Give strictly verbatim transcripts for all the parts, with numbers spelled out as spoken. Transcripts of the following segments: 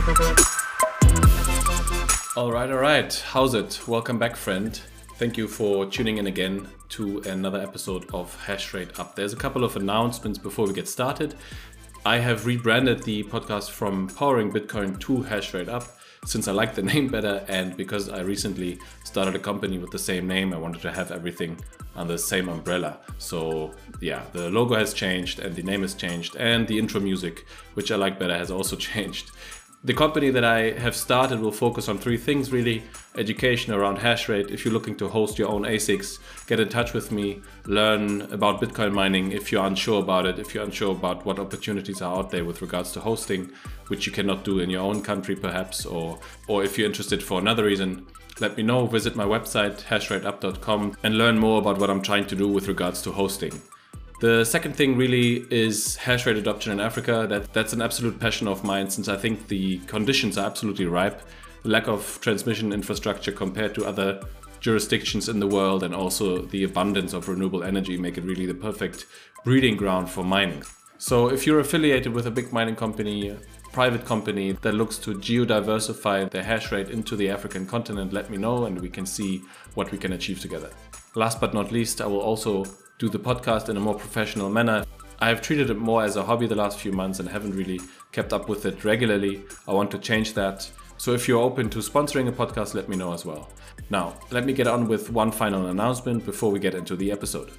All right, all right. How's it? Welcome back, friend. Thank you for tuning in again to another episode of Hashrate Up. There's a couple of announcements before we get started. I have rebranded the podcast from Powering Bitcoin to Hashrate Up since I like the name better, and because I recently started a company with the same name, I wanted to have everything under the same umbrella. So yeah, the logo has changed and the name has changed, and the intro music, which I like better, has also changed. The company that I have started will focus on three things really. Education around Hashrate. If you're looking to host your own A SICs, get in touch with me, learn about Bitcoin mining if you're unsure about it, if you're unsure about what opportunities are out there with regards to hosting, which you cannot do in your own country perhaps, or, or if you're interested for another reason, let me know. Visit my website, hashrate up dot com, and learn more about what I'm trying to do with regards to hosting. The second thing really is hashrate adoption in Africa. That, that's an absolute passion of mine since I think the conditions are absolutely ripe. The lack of transmission infrastructure compared to other jurisdictions in the world, and also the abundance of renewable energy, make it really the perfect breeding ground for mining. So if you're affiliated with a big mining company, private company that looks to geo-diversify their hash rate into the African continent, let me know and we can see what we can achieve together. Last but not least, I will also do the podcast in a more professional manner. I have treated it more as a hobby the last few months and haven't really kept up with it regularly. I want to change that. So if you're open to sponsoring a podcast, let me know as well. Now, let me get on with one final announcement before we get into the episode.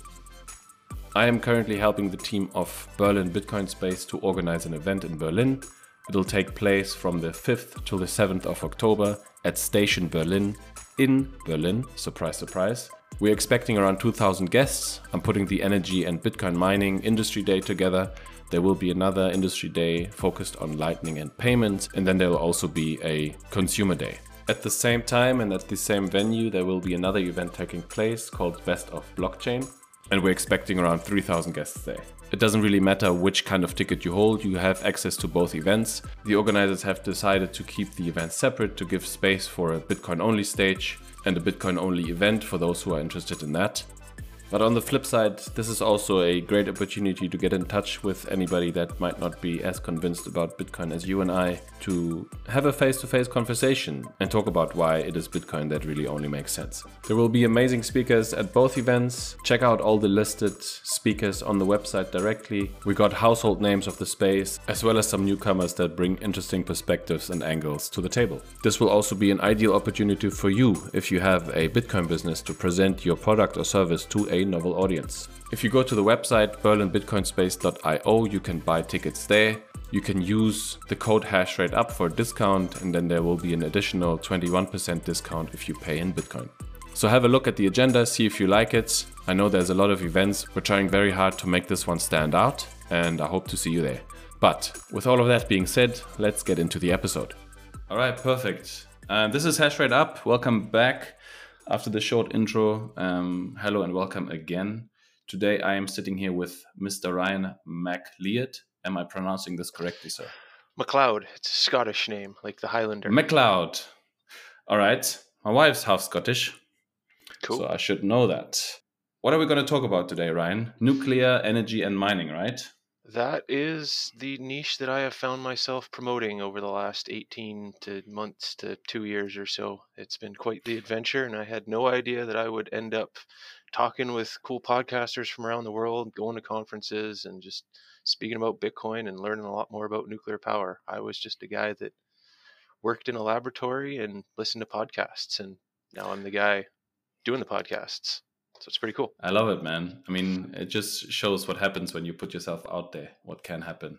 I am currently helping the team of Berlin Bitcoin Space to organize an event in Berlin. It'll take place from the fifth till the seventh of October at Station Berlin in Berlin. Surprise, surprise. We're expecting around two thousand guests. I'm putting the energy and Bitcoin mining industry day together. There will be another industry day focused on Lightning and payments, and then there will also be a consumer day. At the same time and at the same venue, there will be another event taking place called Best of Blockchain, and we're expecting around three thousand guests there. It doesn't really matter which kind of ticket you hold, you have access to both events. The organizers have decided to keep the events separate to give space for a Bitcoin-only stage and a Bitcoin-only event for those who are interested in that. But on the flip side, this is also a great opportunity to get in touch with anybody that might not be as convinced about Bitcoin as you and I, to have a face-to-face conversation and talk about why it is Bitcoin that really only makes sense. There will be amazing speakers at both events. Check out all the listed speakers on the website directly. We got household names of the space, as well as some newcomers that bring interesting perspectives and angles to the table. This will also be an ideal opportunity for you if you have a Bitcoin business to present your product or service to a novel audience. If you go to the website berlin bitcoin space dot io, you can buy tickets there. You can use the code HashrateUp for a discount, and then there will be an additional twenty-one percent discount if you pay in Bitcoin. So have a look at the agenda, see if you like it. I know there's a lot of events. We're trying very hard to make this one stand out, and I hope to see you there. But with all of that being said, let's get into the episode. All right, perfect. Uh, this is Hashrate Up. Welcome back. After the short intro, um, hello and welcome again. Today I am sitting here with Mister Ryan MacLeod. Am I pronouncing this correctly, sir? MacLeod. It's a Scottish name, like the Highlander. MacLeod. All right. My wife's half Scottish. Cool. So I should know that. What are we going to talk about today, Ryan? Nuclear, energy, and mining, right? That is the niche that I have found myself promoting over the last eighteen to months to two years or so. It's been quite the adventure, and I had no idea that I would end up talking with cool podcasters from around the world, going to conferences, and just speaking about Bitcoin and learning a lot more about nuclear power. I was just a guy that worked in a laboratory and listened to podcasts, and now I'm the guy doing the podcasts. So it's pretty cool. I love it, man. I mean, it just shows what happens when you put yourself out there, what can happen.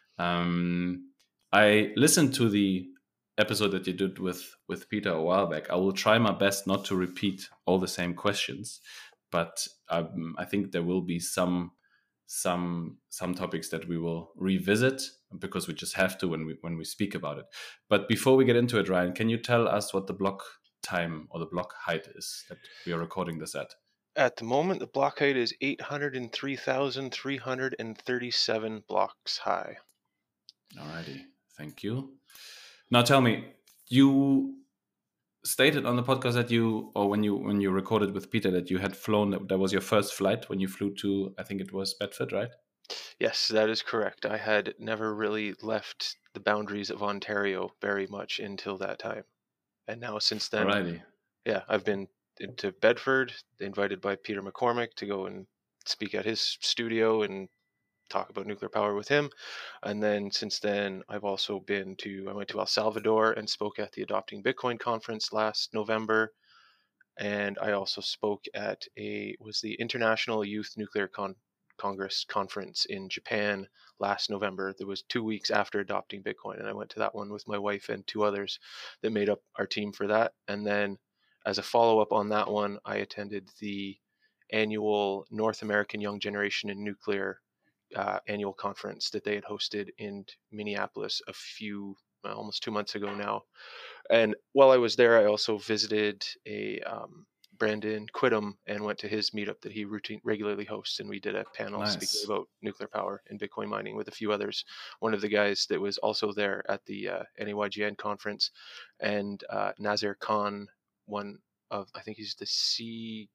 Um, I listened to the episode that you did with, with Peter a while back. I will try my best not to repeat all the same questions, but um, I think there will be some some some topics that we will revisit because we just have to when we when we speak about it. But before we get into it, Ryan, can you tell us what the block time or the block height is that we are recording this at? At the moment, the block height is eight hundred three thousand three hundred thirty-seven blocks high. Alrighty, thank you. Now tell me, you stated on the podcast that you, or when you when you recorded with Peter, that you had flown, that, that was your first flight when you flew to, I think it was Bedford, right? Yes, that is correct. I had never really left the boundaries of Ontario very much until that time. And now since then, Alrighty. yeah, I've been to Bedford, invited by Peter McCormick to go and speak at his studio and talk about nuclear power with him. And then since then, I've also been to, I went to El Salvador and spoke at the Adopting Bitcoin conference last November. And I also spoke at a, was the International Youth Nuclear Con- Congress conference in Japan last November. There was two weeks after Adopting Bitcoin. And I went to that one with my wife and two others that made up our team for that. And then as a follow-up on that one, I attended the annual North American Young Generation in Nuclear uh, annual conference that they had hosted in Minneapolis a few, well, almost two months ago now. And while I was there, I also visited a um, Brandon Quittem and went to his meetup that he routine regularly hosts, and we did a panel speaking Nice. about nuclear power and Bitcoin mining with a few others. One of the guys that was also there at the uh, N A Y G N conference, and uh, Nazir Khan, one of, I think he's the C,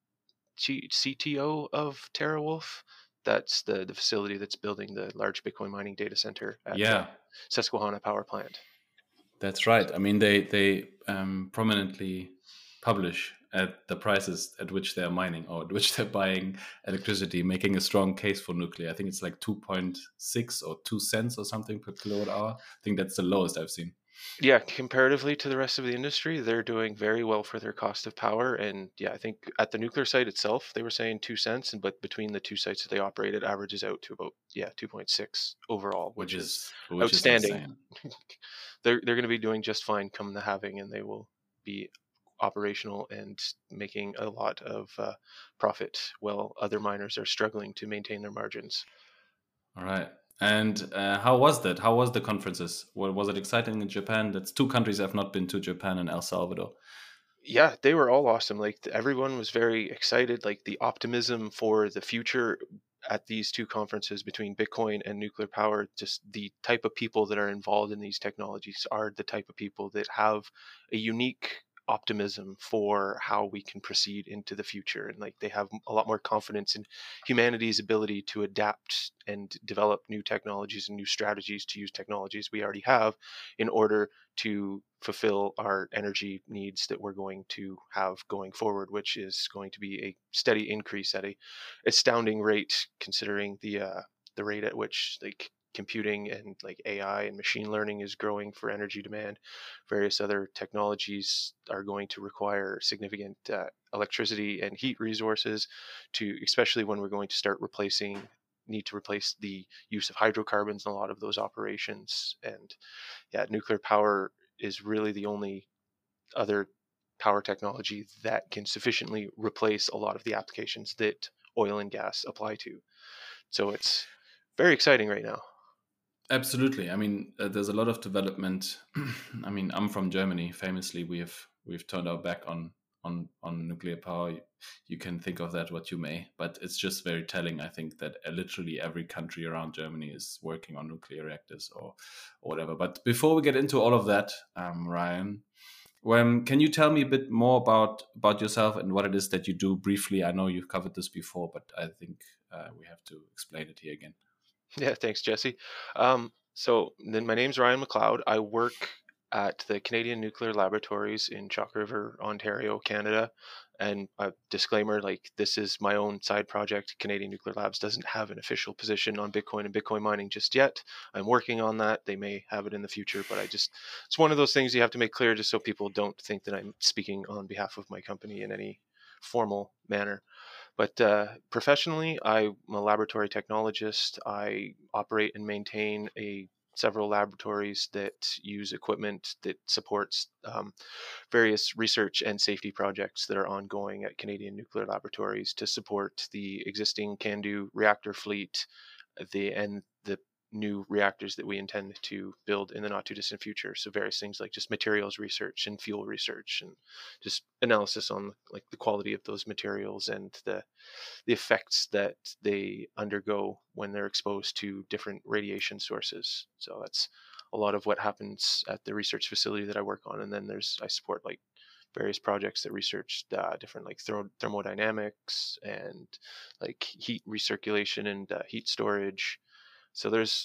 C, CTO of TeraWolf. That's the, the facility that's building the large Bitcoin mining data center at uh, Yeah, Susquehanna Power Plant. that's right. I mean, they they um, prominently publish at the prices at which they're mining or at which they're buying electricity, making a strong case for nuclear. I think it's like two point six or two cents or something per kilowatt hour. I think that's the lowest I've seen. Yeah, comparatively to the rest of the industry, they're doing very well for their cost of power. And yeah, I think at the nuclear site itself, they were saying two cents, and but between the two sites that they operate, it averages out to about yeah two point six overall, Which which is is which is outstanding. insane. they're they're going to be doing just fine come the halving, and they will be operational and making a lot of uh, profit, while other miners are struggling to maintain their margins. All right. And uh, how was that? How was the conferences? Well, was it exciting in Japan? That's two countries I've not been to, Japan and El Salvador. Yeah, they were all awesome. Like everyone was very excited. Like the optimism for the future at these two conferences between Bitcoin and nuclear power, just the type of people that are involved in these technologies are the type of people that have a unique optimism for how we can proceed into the future. And like they have a lot more confidence in humanity's ability to adapt and develop new technologies and new strategies to use technologies we already have in order to fulfill our energy needs that we're going to have going forward, which is going to be a steady increase at a astounding rate, considering the uh, the rate at which like computing and like A I and machine learning is growing for energy demand. Various other technologies are going to require significant uh, electricity and heat resources to, especially when we're going to start replacing need to replace the use of hydrocarbons in a lot of those operations. And yeah, nuclear power is really the only other power technology that can sufficiently replace a lot of the applications that oil and gas apply to. So it's very exciting right now. Absolutely. I mean, uh, there's a lot of development. I mean, I'm from Germany. Famously, we have we've turned our back on on on nuclear power. You can think of that what you may, but it's just very telling. I think that uh, literally every country around Germany is working on nuclear reactors or, or whatever. But before we get into all of that, um, Ryan, um, can you tell me a bit more about about yourself and what it is that you do briefly? I know you've covered this before, but I think uh, we have to explain it here again. Yeah, thanks, Jesse. Um, so then my name's Ryan McLeod. I work at the Canadian Nuclear Laboratories in Chalk River, Ontario, Canada. And a disclaimer, like this is my own side project. Canadian Nuclear Labs doesn't have an official position on Bitcoin and Bitcoin mining just yet. I'm working on that. They may have it in the future, but I just, it's one of those things you have to make clear just so people don't think that I'm speaking on behalf of my company in any formal manner. But uh, professionally, I'm a laboratory technologist. I operate and maintain a several laboratories that use equipment that supports um, various research and safety projects that are ongoing at Canadian Nuclear Laboratories to support the existing CANDU reactor fleet, the and the new reactors that we intend to build in the not too distant future. So various things like just materials research and fuel research and just analysis on like the quality of those materials and the the effects that they undergo when they're exposed to different radiation sources. So that's a lot of what happens at the research facility that I work on. And then there's I support like various projects that research uh, different like thermo- thermodynamics and like heat recirculation and uh, heat storage. So there's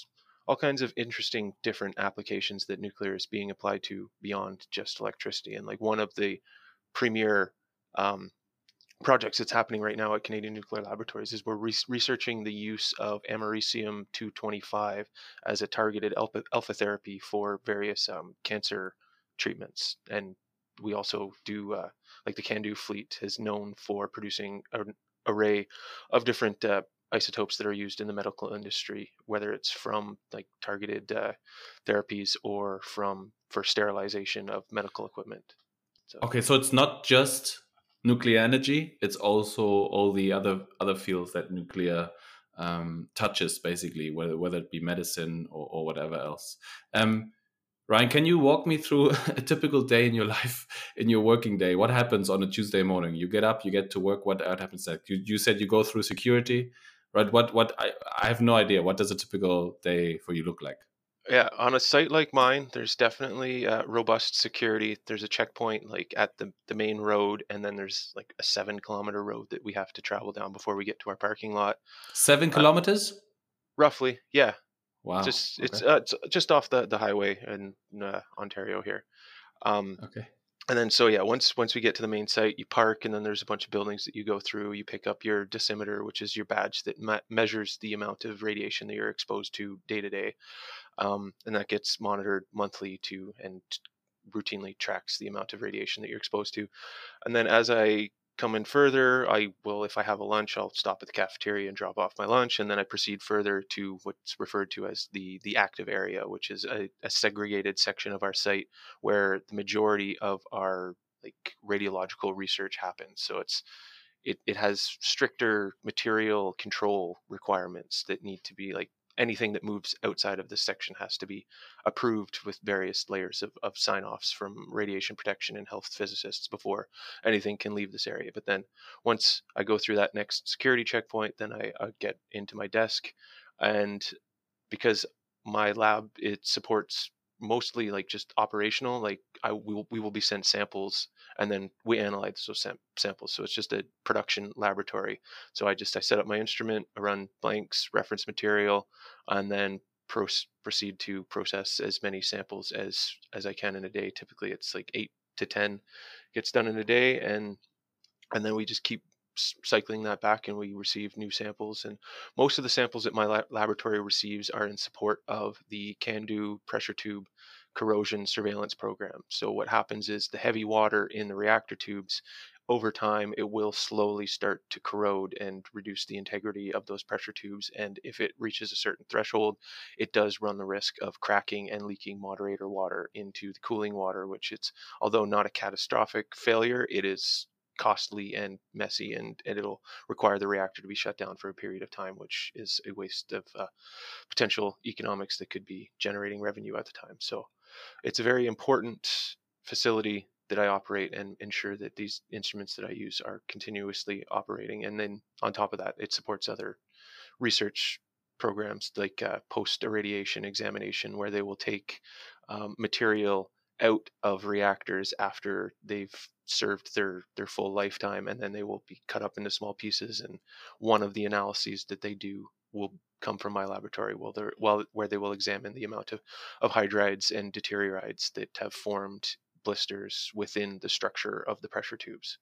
all kinds of interesting different applications that nuclear is being applied to beyond just electricity. And like one of the premier um, projects that's happening right now at Canadian Nuclear Laboratories is we're re- researching the use of americium two twenty-five as a targeted alpha, alpha therapy for various um, cancer treatments. And we also do, uh, like the CANDU fleet is known for producing an array of different uh, isotopes that are used in the medical industry, whether it's from like targeted uh, therapies or from for sterilization of medical equipment. So. Okay, so it's not just nuclear energy; it's also all the other other fields that nuclear um, touches, basically, whether whether it be medicine or, or whatever else. Um, Ryan, can you walk me through a typical day in your life, in your working day? What happens on a Tuesday morning? You get up, you get to work. What, what happens next? You, you said you go through security, right? What what I, I have no idea. What does a typical day for you look like? Yeah, on a site like mine, there's definitely uh, robust security. There's a checkpoint like at the, the main road, and then there's like a seven kilometer road that we have to travel down before we get to our parking lot. Seven Uh, kilometers? roughly, yeah. Wow. Just Okay. it's uh, it's just off the, the highway in uh, Ontario here. Um, Okay. and then so yeah, once once we get to the main site, you park, and then there's a bunch of buildings that you go through. You pick up your dosimeter, which is your badge that me- measures the amount of radiation that you're exposed to day to day. Um, and that gets monitored monthly to and routinely tracks the amount of radiation that you're exposed to. And then as I come in further, I will, if I have a lunch, I'll stop at the cafeteria and drop off my lunch, and then I proceed further to what's referred to as the the active area, which is a, a segregated section of our site where the majority of our like radiological research happens. So it's it, it has stricter material control requirements that need to be like anything that moves outside of this section has to be approved with various layers of, of sign-offs from radiation protection and health physicists before anything can leave this area. But then once I go through that next security checkpoint, then I, I get into my desk. And because my lab, it supports mostly like just operational, like I we will, we will be sent samples and then we analyze those sam- samples. So it's just a production laboratory. So I just I set up my instrument, I run blanks, reference material, and then pro- proceed to process as many samples as as I can in a day. Typically, it's like eight to ten gets done in a day, and and then we just keep cycling that back and we receive new samples. And most of the samples that my la- laboratory receives are in support of the CANDU pressure tube corrosion surveillance program. So what happens is the heavy water in the reactor tubes, over time it will slowly start to corrode and reduce the integrity of those pressure tubes, and if it reaches a certain threshold, it does run the risk of cracking and leaking moderator water into the cooling water, which it's, although not a catastrophic failure, it is costly and messy, and, and it'll require the reactor to be shut down for a period of time, which is a waste of uh, potential economics that could be generating revenue at the time. So it's a very important facility that I operate and ensure that these instruments that I use are continuously operating. And then on top of that, it supports other research programs like uh, post irradiation examination, where they will take um, material out of reactors after they've served their their full lifetime, and then they will be cut up into small pieces. And one of the analyses that they do will come from my laboratory, while they're well where they will examine the amount of, of hydrides and deuterides that have formed blisters within the structure of the pressure tubes.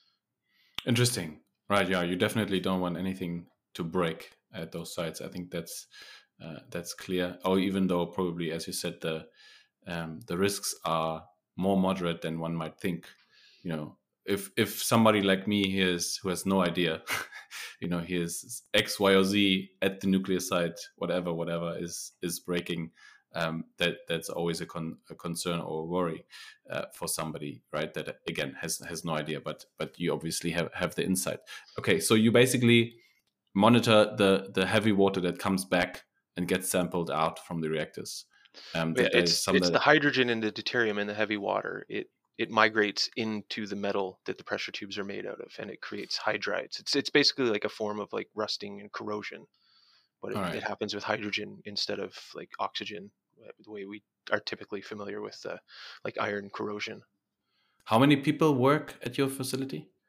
Interesting. Right. Yeah. You definitely don't want anything to break at those sites. I think that's uh, that's clear. Or even though probably, as you said, the um, the risks are more moderate than one might think. You know, if if somebody like me hears who has no idea, you know, hears X, Y, or Z at the nuclear site, whatever, whatever is is breaking. Um, that that's always a, con- a concern or a worry uh, for somebody, right? That again has has no idea, but but you obviously have, have the insight. Okay, so you basically monitor the the heavy water that comes back and gets sampled out from the reactors. Um, Yeah, that there is it's some it's the that hydrogen and the deuterium in the heavy water. It it migrates into the metal that the pressure tubes are made out of, and it creates hydrides. It's it's basically like a form of like rusting and corrosion, but all it, it right. happens with hydrogen instead of like oxygen, uh, the way we are typically familiar with uh, like iron corrosion. How many people work at your facility?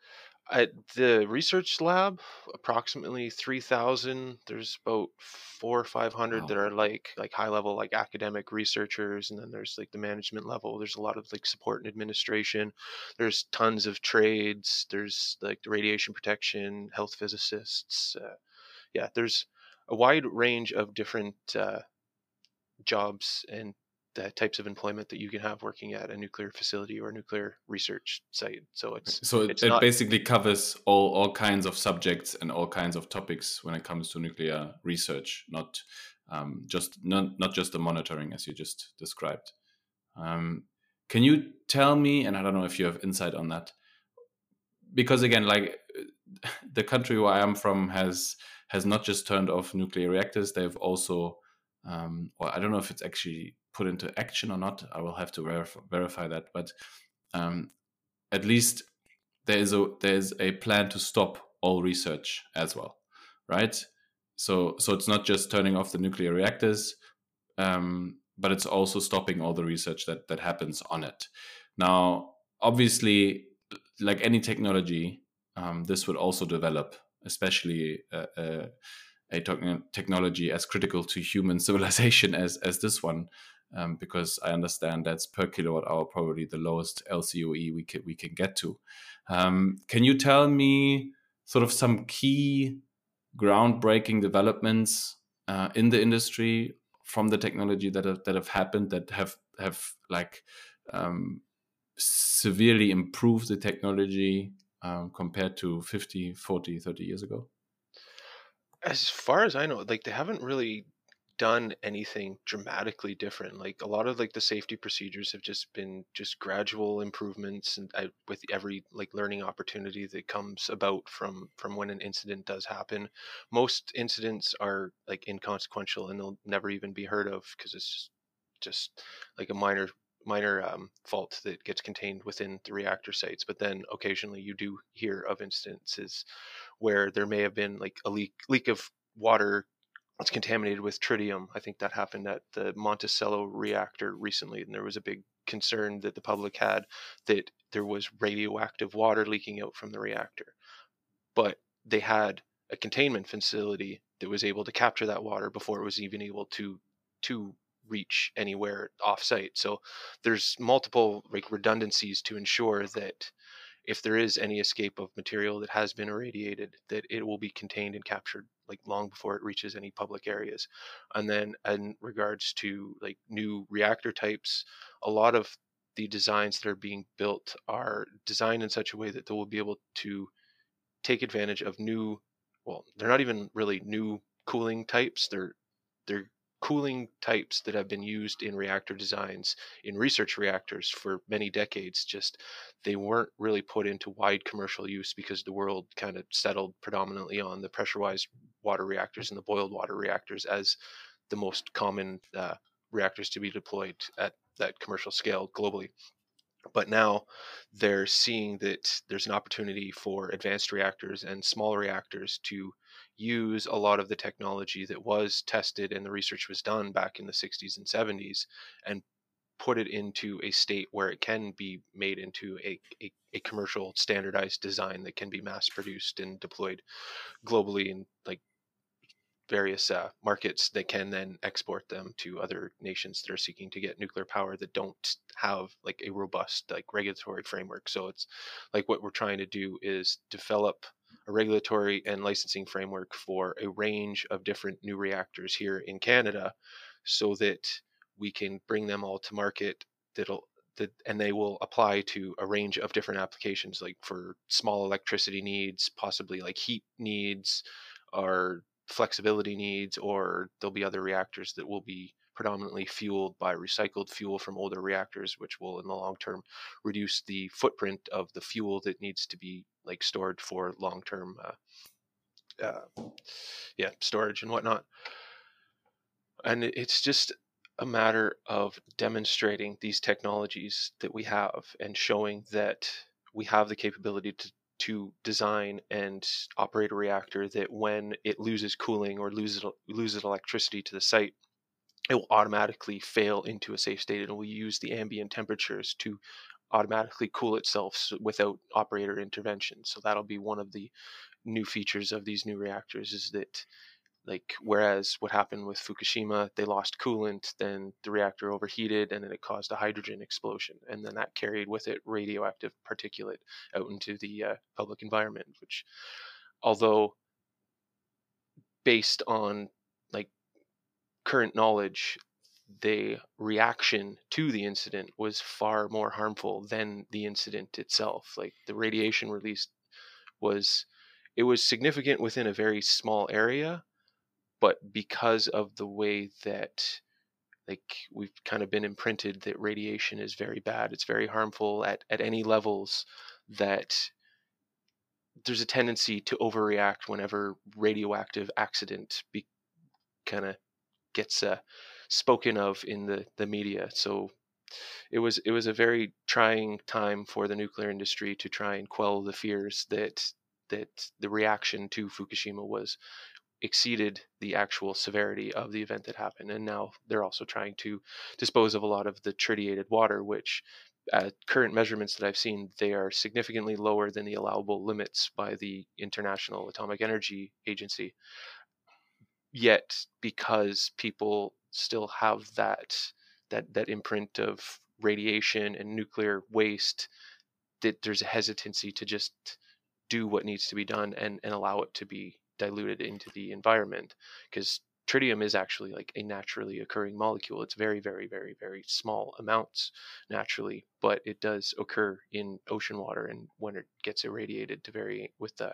At the research lab, approximately three thousand. There's about four or five hundred that Wow. are like like high level like academic researchers, and then there's like the management level. There's a lot of like support and administration. There's tons of trades. There's like the radiation protection, health physicists. Uh, yeah, there's a wide range of different uh, jobs and the types of employment that you can have working at a nuclear facility or a nuclear research site. So it's So it, it's it not. basically covers all, all kinds of subjects and all kinds of topics when it comes to nuclear research, not um, just not, not just the monitoring as you just described. Um, can you tell me, and I don't know if you have insight on that, because again, like the country where I am from has has not just turned off nuclear reactors; they've also, um, well, I don't know if it's actually put into action or not. I will have to verif- verify that, but um, at least there is a there is a plan to stop all research as well, right? So so it's not just turning off the nuclear reactors, um, but it's also stopping all the research that that happens on it. Now, obviously, like any technology, um, this would also develop, especially uh, uh, a techn- technology as critical to human civilization as as this one, um, because I understand that's per kilowatt hour probably the lowest L C O E we can we can get to. Um, can you tell me sort of some key groundbreaking developments uh, in the industry from the technology that have, that have happened that have have like um, severely improved the technology um, compared to fifty, forty, thirty years ago? As far as I know, like they haven't really done anything dramatically different. Like a lot of like the safety procedures have just been just gradual improvements, and I, with every like learning opportunity that comes about from from when an incident does happen. Most incidents are like inconsequential and they'll never even be heard of because it's just just like a minor minor um, fault that gets contained within the reactor sites. But then occasionally you do hear of instances where there may have been like a leak leak of water that's contaminated with tritium. I think that happened at the Monticello reactor recently, and there was a big concern that the public had that there was radioactive water leaking out from the reactor. But they had a containment facility that was able to capture that water before it was even able to to reach anywhere off-site. So there's multiple like redundancies to ensure that if there is any escape of material that has been irradiated, that it will be contained and captured like long before it reaches any public areas. And then in regards to like new reactor types, a lot of the designs that are being built are designed in such a way that they will be able to take advantage of new, well, they're not even really new cooling types. They're they're cooling types that have been used in reactor designs in research reactors for many decades. Just they weren't really put into wide commercial use because the world kind of settled predominantly on the pressurized water reactors and the boiled water reactors as the most common uh, reactors to be deployed at that commercial scale globally. But now they're seeing that there's an opportunity for advanced reactors and small reactors to use a lot of the technology that was tested and the research was done back in the sixties and seventies and put it into a state where it can be made into a, a, a commercial standardized design that can be mass produced and deployed globally in like various uh, markets that can then export them to other nations that are seeking to get nuclear power that don't have like a robust like regulatory framework. So it's like what we're trying to do is develop a regulatory and licensing framework for a range of different new reactors here in Canada so that we can bring them all to market that'll that, and they will apply to a range of different applications like for small electricity needs, possibly like heat needs or flexibility needs, or there'll be other reactors that will be predominantly fueled by recycled fuel from older reactors, which will in the long term reduce the footprint of the fuel that needs to be like stored for long term uh, uh, yeah storage and whatnot. And it's just a matter of demonstrating these technologies that we have and showing that we have the capability to to design and operate a reactor that when it loses cooling or loses loses electricity to the site, it will automatically fail into a safe state and will use the ambient temperatures to automatically cool itself s- without operator intervention. So that'll be one of the new features of these new reactors, is that, like, whereas what happened with Fukushima, they lost coolant, then the reactor overheated, and then it caused a hydrogen explosion, and then that carried with it radioactive particulate out into the uh, public environment. Which, although based on like current knowledge, the reaction to the incident was far more harmful than the incident itself. Like, the radiation released was, it was significant within a very small area, but because of the way that, like, we've kind of been imprinted that radiation is very bad, it's very harmful at, at any levels, that there's a tendency to overreact whenever radioactive accident be kind of gets uh, spoken of in the, the media. So it was it was a very trying time for the nuclear industry to try and quell the fears that that the reaction to Fukushima was exceeded the actual severity of the event that happened. And now they're also trying to dispose of a lot of the tritiated water, which, at current measurements that I've seen, they are significantly lower than the allowable limits by the International Atomic Energy Agency. Yet, because people still have that that that imprint of radiation and nuclear waste, that there's a hesitancy to just do what needs to be done and, and allow it to be diluted into the environment. Because tritium is actually like a naturally occurring molecule. It's very, very, very, very small amounts naturally, but it does occur in ocean water, and when it gets irradiated to vary with the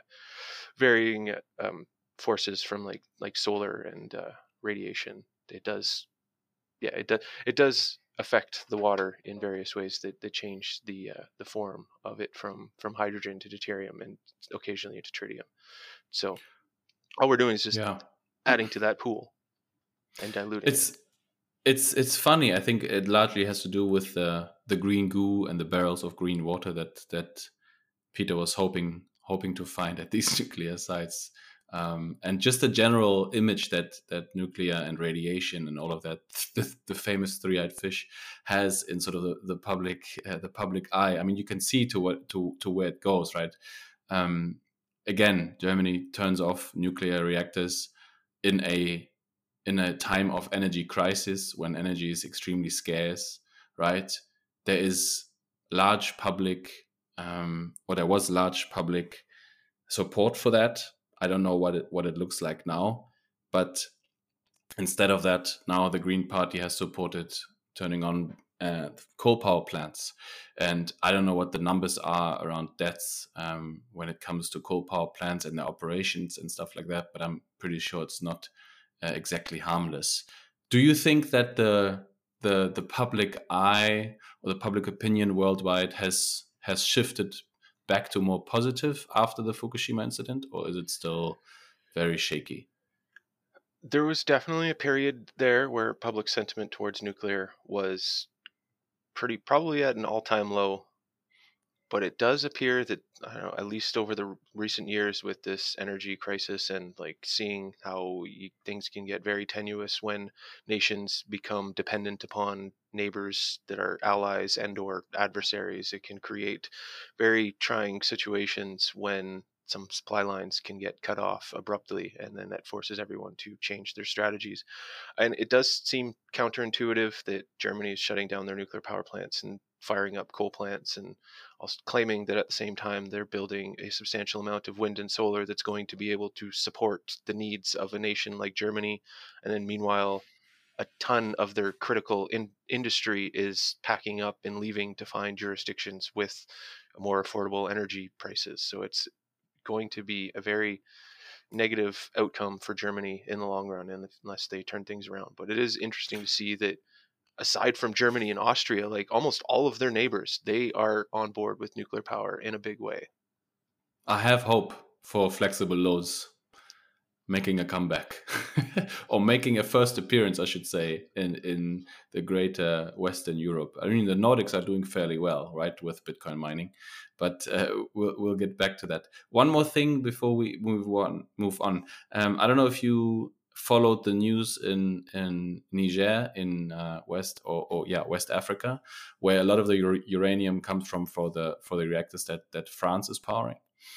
varying um, forces from like like solar and uh, radiation, it does, yeah, it does it does affect the water in various ways that, that change the uh, the form of it from from hydrogen to deuterium and occasionally into tritium. So all we're doing is just Yeah. adding to that pool and diluting It's it. it's it's funny. I think it largely has to do with the the green goo and the barrels of green water that that Peter was hoping hoping to find at these nuclear sites, um, and just the general image that that nuclear and radiation and all of that, the, the famous three-eyed fish, has in sort of the, the public uh, the public eye. I mean, you can see to what to to where it goes, right? Um, Again, Germany turns off nuclear reactors in a in a time of energy crisis when energy is extremely scarce, right? There is large public, um, or there was large public support for that. I don't know what it what it looks like now, but instead of that, now the Green Party has supported turning on uh, coal power plants, and I don't know what the numbers are around deaths um, when it comes to coal power plants and their operations and stuff like that. But I'm pretty sure it's not uh, exactly harmless. Do you think that the the the public eye or the public opinion worldwide has has shifted back to more positive after the Fukushima incident, or is it still very shaky? There was definitely a period there where public sentiment towards nuclear was pretty probably at an all-time low. But it does appear that, I don't know, at least over the recent years with this energy crisis and like seeing how y- things can get very tenuous when nations become dependent upon neighbors that are allies and or adversaries, it can create very trying situations when some supply lines can get cut off abruptly, and then that forces everyone to change their strategies. And it does seem counterintuitive that Germany is shutting down their nuclear power plants and firing up coal plants, and also claiming that at the same time they're building a substantial amount of wind and solar that's going to be able to support the needs of a nation like Germany. And then meanwhile, a ton of their critical in- industry is packing up and leaving to find jurisdictions with more affordable energy prices. So it's going to be a very negative outcome for Germany in the long run, unless they turn things around. But it is interesting to see that aside from Germany and Austria, like almost all of their neighbors, they are on board with nuclear power in a big way. I have hope for flexible loads making a comeback or making a first appearance, I should say, in in the greater Western Europe. I mean, the Nordics are doing fairly well, right, with Bitcoin mining, but uh, we'll we'll get back to that. One more thing before we move on. Move on. Um, I don't know if you followed the news in in Niger, in uh, West or, or yeah West Africa, where a lot of the ur- uranium comes from for the for the reactors that that France is powering.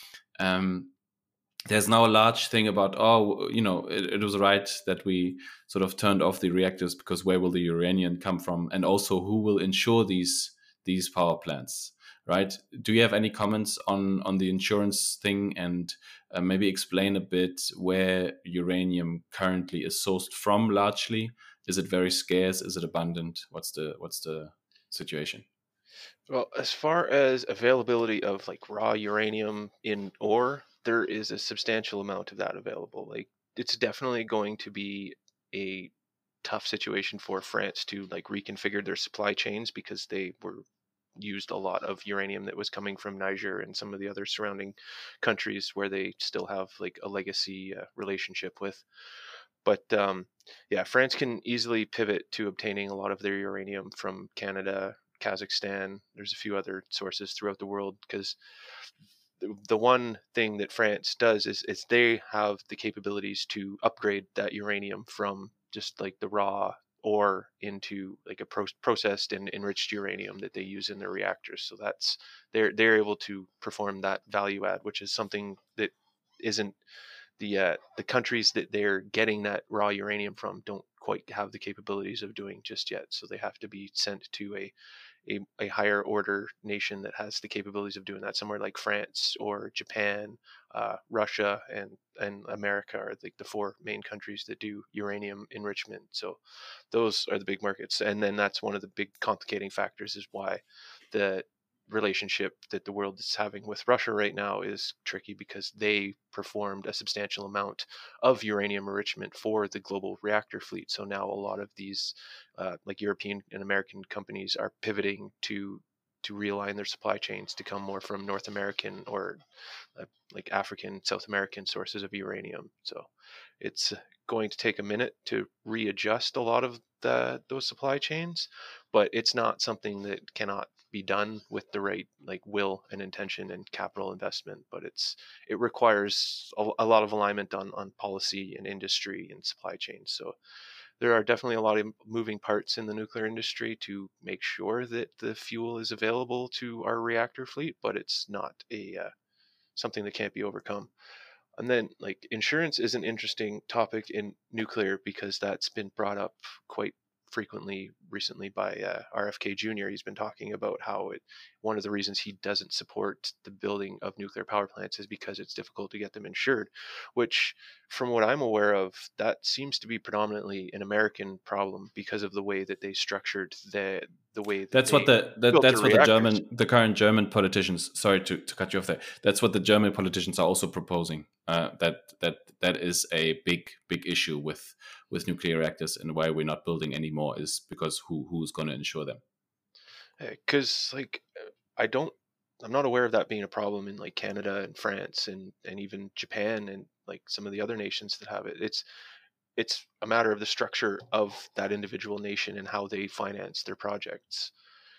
Um, there's now a large thing about, oh, you know, it, it was right that we sort of turned off the reactors because where will the uranium come from, and also who will insure these these power plants, right? Do you have any comments on on the insurance thing, and uh, maybe explain a bit where uranium currently is sourced from? Largely, is it very scarce? Is it abundant? What's the what's the situation? Well, as far as availability of like raw uranium in ore, there is a substantial amount of that available. Like it's definitely going to be a tough situation for France to like reconfigure their supply chains because they were used a lot of uranium that was coming from Niger and some of the other surrounding countries where they still have like a legacy uh, relationship with. But um, yeah, France can easily pivot to obtaining a lot of their uranium from Canada, Kazakhstan. There's a few other sources throughout the world because the, the one thing that France does is, is they have the capabilities to upgrade that uranium from just like the raw ore into like a pro- processed and enriched uranium that they use in their reactors. So that's they're they're able to perform that value add, which is something that isn't the uh, the countries that they're getting that raw uranium from don't quite have the capabilities of doing just yet. So they have to be sent to a a, a higher order nation that has the capabilities of doing that. Somewhere like France or Japan, uh, Russia, and and America are like the four main countries that do uranium enrichment. So those are the big markets, and then that's one of the big complicating factors is why the relationship that the world is having with Russia right now is tricky because they performed a substantial amount of uranium enrichment for the global reactor fleet. So now a lot of these uh, like European and American companies are pivoting to to realign their supply chains to come more from North American or uh, like African, South American sources of uranium. So it's going to take a minute to readjust a lot of the those supply chains, but it's not something that cannot be done with the right like will and intention and capital investment. But it's it requires a, a lot of alignment on on policy and industry and supply chains. So there are definitely a lot of moving parts in the nuclear industry to make sure that the fuel is available to our reactor fleet, but it's not a uh, something that can't be overcome. And then, like, insurance is an interesting topic in nuclear because that's been brought up quite frequently recently by uh, R F K Junior He's been talking about how it one of the reasons he doesn't support the building of nuclear power plants is because it's difficult to get them insured, which, from what I'm aware of, that seems to be predominantly an American problem because of the way that they structured the the way that That's what they the that, built their that's what the reactors. German the current German politicians. Sorry to, to cut you off there. That's what the German politicians are also proposing. Uh, that that that is a big big issue with with nuclear reactors, and why we're not building anymore is because who who's going to insure them? Because like I don't I'm not aware of that being a problem in like Canada and France and and even Japan and like some of the other nations that have it. It's it's a matter of the structure of that individual nation and how they finance their projects.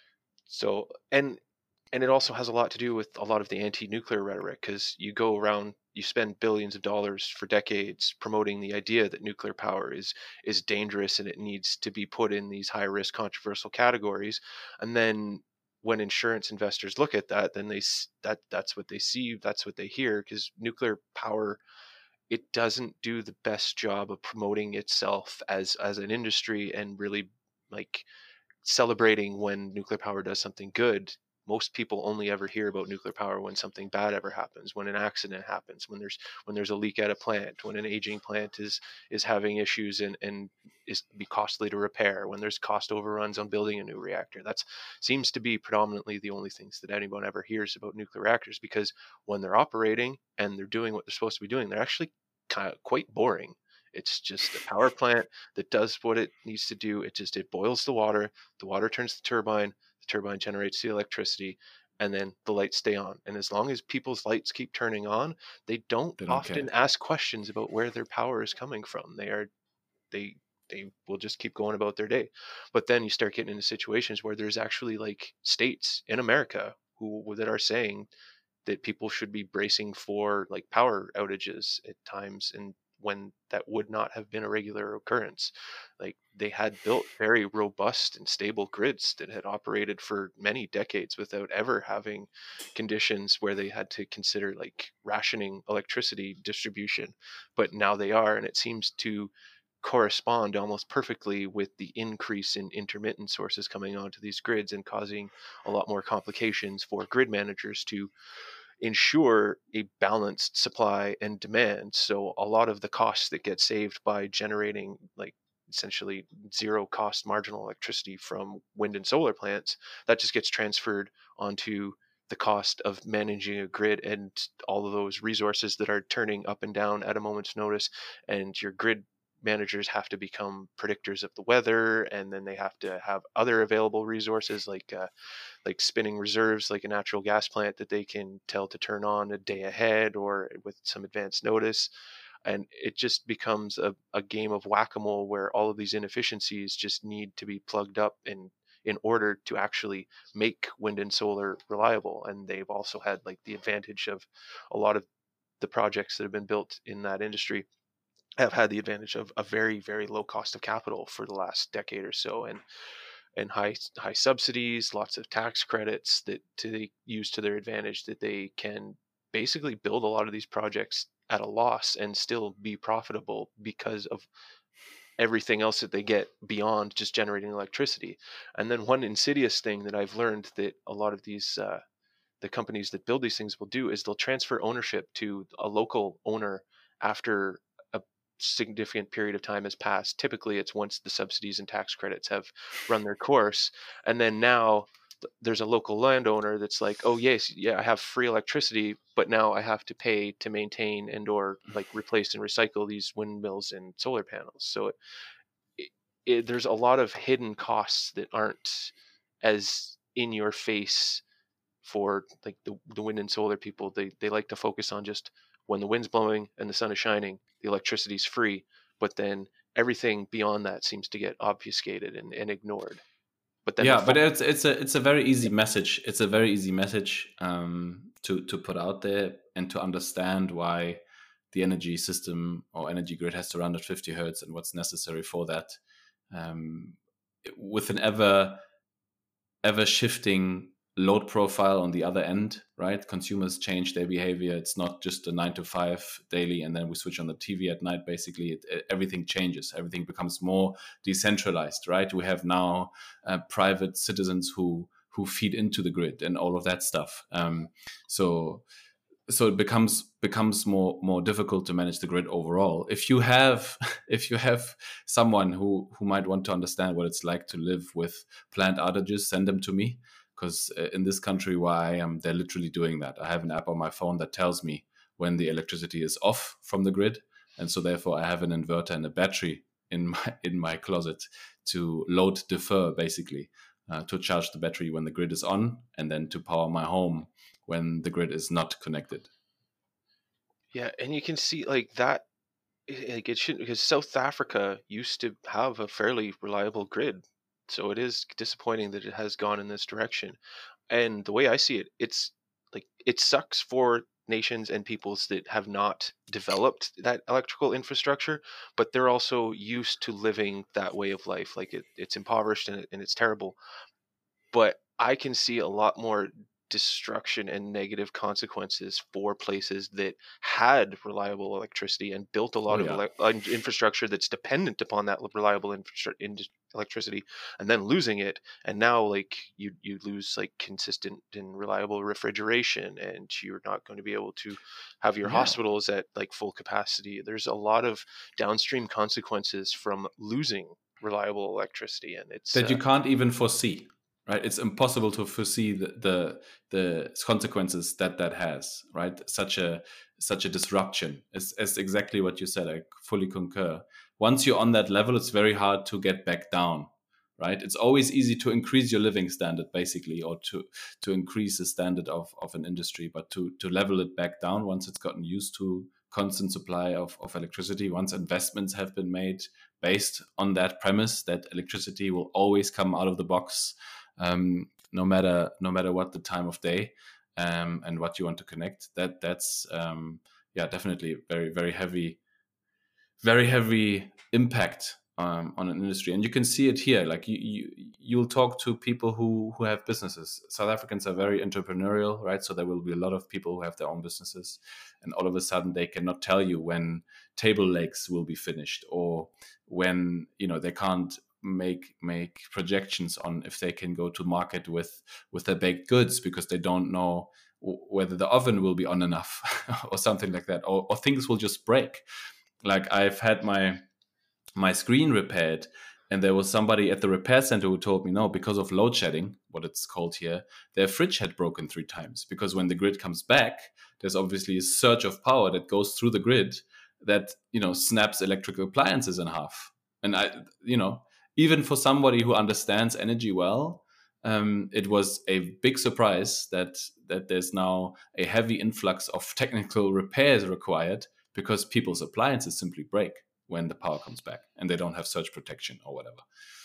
So and and it also has a lot to do with a lot of the anti-nuclear rhetoric because you go around you spend billions of dollars for decades promoting the idea that nuclear power is is dangerous and it needs to be put in these high risk controversial categories, and then when insurance investors look at that, then they that that's what they see, that's what they hear, because nuclear power, it doesn't do the best job of promoting itself as as an industry and really like celebrating when nuclear power does something good. Most people only ever hear about nuclear power when something bad ever happens, when an accident happens, when there's when there's a leak at a plant, when an aging plant is is having issues and and is be costly to repair, when there's cost overruns on building a new reactor. That's seems to be predominantly the only things that anyone ever hears about nuclear reactors, because when they're operating and they're doing what they're supposed to be doing, they're actually kind of quite boring. It's just a power plant that does what it needs to do. It just it boils the water, the water turns the turbine, the turbine generates the electricity, and then the lights stay on. And as long as people's lights keep turning on, they don't They don't care. often ask questions about where their power is coming from. They are they they will just keep going about their day. But then you start getting into situations where there's actually like states in America who that are saying that people should be bracing for like power outages at times, and when that would not have been a regular occurrence. Like they had built very robust and stable grids that had operated for many decades without ever having conditions where they had to consider like rationing electricity distribution. But now they are, and it seems to correspond almost perfectly with the increase in intermittent sources coming onto these grids and causing a lot more complications for grid managers to ensure a balanced supply and demand. So a lot of the costs that get saved by generating like essentially zero cost marginal electricity from wind and solar plants, that just gets transferred onto the cost of managing a grid and all of those resources that are turning up and down at a moment's notice. And your grid managers have to become predictors of the weather, and then they have to have other available resources like uh, like spinning reserves, like a natural gas plant that they can tell to turn on a day ahead or with some advance notice. And it just becomes a, a game of whack-a-mole where all of these inefficiencies just need to be plugged up in in order to actually make wind and solar reliable. And they've also had like the advantage of a lot of the projects that have been built in that industry have had the advantage of a very, very low cost of capital for the last decade or so, and and high high subsidies, lots of tax credits that to they use to their advantage, that they can basically build a lot of these projects at a loss and still be profitable because of everything else that they get beyond just generating electricity. And then one insidious thing that I've learned that a lot of these uh, the companies that build these things will do is they'll transfer ownership to a local owner after a significant period of time has passed. Typically, it's once the subsidies and tax credits have run their course. And then now th- there's a local landowner that's like, oh, yes, yeah, I have free electricity, but now I have to pay to maintain and or like replace and recycle these windmills and solar panels. So it, it, it, there's a lot of hidden costs that aren't as in your face for like the, the wind and solar people. They they like to focus on just when the wind's blowing and the sun is shining, the electricity's free, but then everything beyond that seems to get obfuscated and, and ignored. But then Yeah, the but it's it's a it's a very easy message. It's a very easy message um, to to put out there and to understand why the energy system or energy grid has to run at fifty hertz and what's necessary for that. Um, with an ever ever shifting load profile on the other end, right? Consumers change their behavior. It's not just a nine to five daily and then we switch on the T V at night. Basically, it, it, everything changes. Everything becomes more decentralized, right? We have now uh, private citizens who who feed into the grid and all of that stuff. Um, so so it becomes becomes more more difficult to manage the grid overall. If you have if you have someone who who might want to understand what it's like to live with planned outages, send them to me, because in this country where I am, they're literally doing that. I have an app on my phone that tells me when the electricity is off from the grid, and so therefore I have an inverter and a battery in my in my closet to load defer, basically, uh, to charge the battery when the grid is on, and then to power my home when the grid is not connected. Yeah, and you can see like that, like it shouldn't, because South Africa used to have a fairly reliable grid. So it is disappointing that it has gone in this direction. And the way I see it, it's like it sucks for nations and peoples that have not developed that electrical infrastructure, but they're also used to living that way of life. Like it, it's impoverished and, it, and it's terrible. But I can see a lot more destruction and negative consequences for places that had reliable electricity and built a lot Oh of yeah. ele- uh, infrastructure that's dependent upon that reliable infrastru- in- electricity, and then losing it. And now like you you lose like consistent and reliable refrigeration, and you're not going to be able to have your Yeah. hospitals at like full capacity. There's a lot of downstream consequences from losing reliable electricity, and it's That uh, you can't even foresee, right? It's impossible to foresee the, the the consequences that that has, right? Such a such a disruption is, is exactly what you said. I fully concur. Once you're on that level, it's very hard to get back down, right? It's always easy to increase your living standard, basically, or to to increase the standard of, of an industry, but to to level it back down once it's gotten used to constant supply of, of electricity, once investments have been made based on that premise that electricity will always come out of the box, um, no matter no matter what the time of day, um, and what you want to connect. That that's um, yeah, definitely very very heavy very heavy impact um, on an industry. And you can see it here. Like you, you, you'll talk to people who who have businesses. South Africans are very entrepreneurial, right? So there will be a lot of people who have their own businesses, and all of a sudden they cannot tell you when table legs will be finished, or when you know they can't make make projections on if they can go to market with with their baked goods, because they don't know whether the oven will be on enough or something like that, or, or things will just break. Like I've had my my screen repaired, and there was somebody at the repair center who told me, no, because of load shedding, what it's called here, their fridge had broken three times, because when the grid comes back, there's obviously a surge of power that goes through the grid that, you know, snaps electrical appliances in half. And I, you know, even for somebody who understands energy well, um, it was a big surprise that that there's now a heavy influx of technical repairs required, because people's appliances simply break when the power comes back and they don't have surge protection or whatever.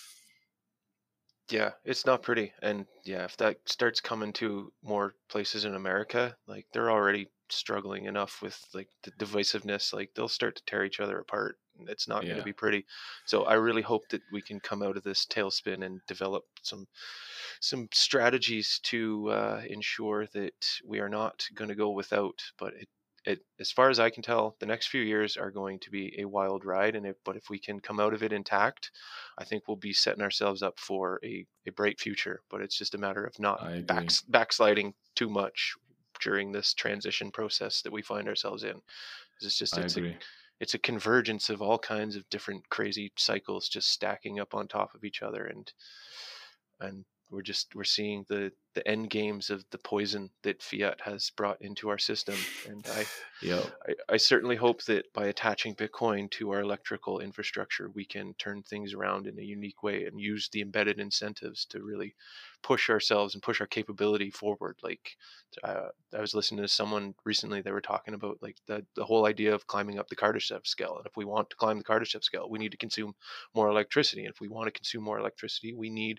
Yeah, it's not pretty. And yeah, if that starts coming to more places in America, like they're already struggling enough with like the divisiveness, like they'll start to tear each other apart. It's not going to Yeah. be pretty. So I really hope that we can come out of this tailspin and develop some some strategies to uh, ensure that we are not going to go without. But it, it, as far as I can tell, the next few years are going to be a wild ride. And if, but if we can come out of it intact, I think we'll be setting ourselves up for a, a bright future. But it's just a matter of not I agree. back, backsliding too much during this transition process that we find ourselves in. It's just I it's agree. a it's a convergence of all kinds of different crazy cycles just stacking up on top of each other, and and we're just we're seeing the the end games of the poison that fiat has brought into our system. And I Yeah. I, I certainly hope that by attaching Bitcoin to our electrical infrastructure, we can turn things around in a unique way and use the embedded incentives to really push ourselves and push our capability forward. Like uh, I was listening to someone recently, they were talking about like the, the whole idea of climbing up the Kardashev scale. And if we want to climb the Kardashev scale, we need to consume more electricity. And if we want to consume more electricity, we need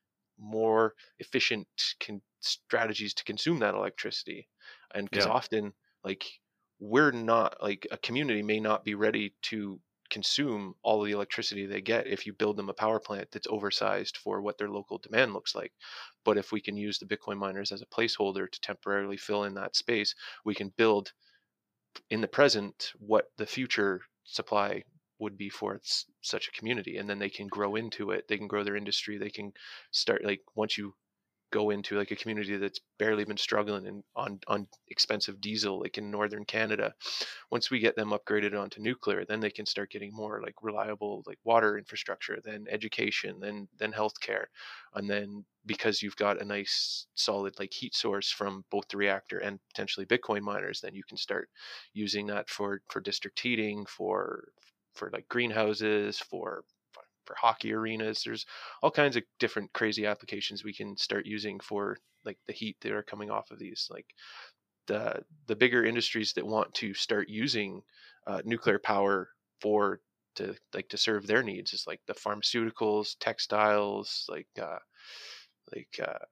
more efficient con- strategies to consume that electricity. And because Yeah. often, like, we're not like a community may not be ready to consume all of the electricity they get if you build them a power plant that's oversized for what their local demand looks like. But if we can use the Bitcoin miners as a placeholder to temporarily fill in that space, we can build in the present what the future supply would be for s- such a community, and then they can grow into it. They can grow their industry. They can start, like, once you go into like a community that's barely been struggling and on on expensive diesel, like in northern Canada, once we get them upgraded onto nuclear, then they can start getting more like reliable like water infrastructure, then education, then then healthcare. And then because you've got a nice solid like heat source from both the reactor and potentially Bitcoin miners, then you can start using that for for district heating, for for like greenhouses, for for hockey arenas. There's all kinds of different crazy applications we can start using for like the heat that are coming off of these. Like the the bigger industries that want to start using uh, nuclear power for to like to serve their needs is like the pharmaceuticals, textiles, like uh, like uh,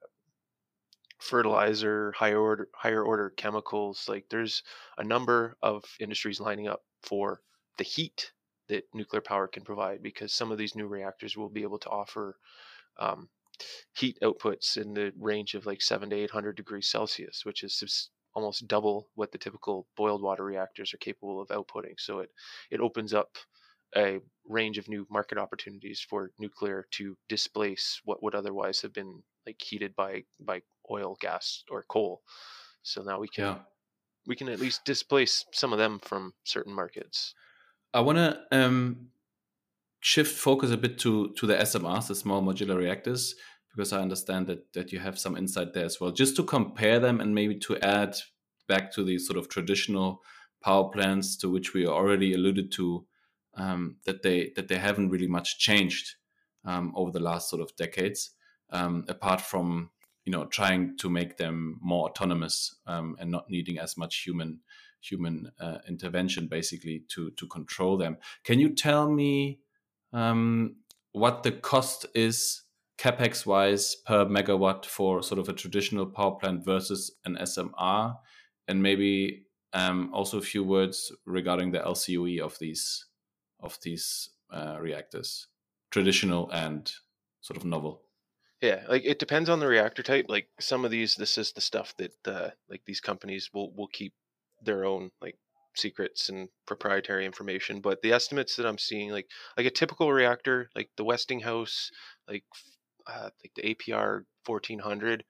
fertilizer, higher order higher order chemicals. Like there's a number of industries lining up for the heat that nuclear power can provide, because some of these new reactors will be able to offer um, heat outputs in the range of like seven to eight hundred degrees Celsius, which is almost double what the typical boiled water reactors are capable of outputting. So it it opens up a range of new market opportunities for nuclear to displace what would otherwise have been like heated by by oil, gas, or coal. So now we can Yeah. we can at least displace some of them from certain markets. I want to um, shift focus a bit to to the S M Rs, the small modular reactors, because I understand that that you have some insight there as well. Just to compare them and maybe to add back to the sort of traditional power plants to which we already alluded to, um, that they that they haven't really much changed um, over the last sort of decades, um, apart from you know trying to make them more autonomous um, and not needing as much human human uh, intervention basically to to control them. Can you tell me um, what the cost is capex wise per megawatt for sort of a traditional power plant versus an S M R, and maybe um, also a few words regarding the L C O E of these of these uh, reactors, traditional and sort of novel? Yeah, like it depends on the reactor type. Like some of these, this is the stuff that uh, like these companies will will keep their own like secrets and proprietary information. But the estimates that I'm seeing, like like a typical reactor, like the Westinghouse, like uh, like the A P R fourteen hundred,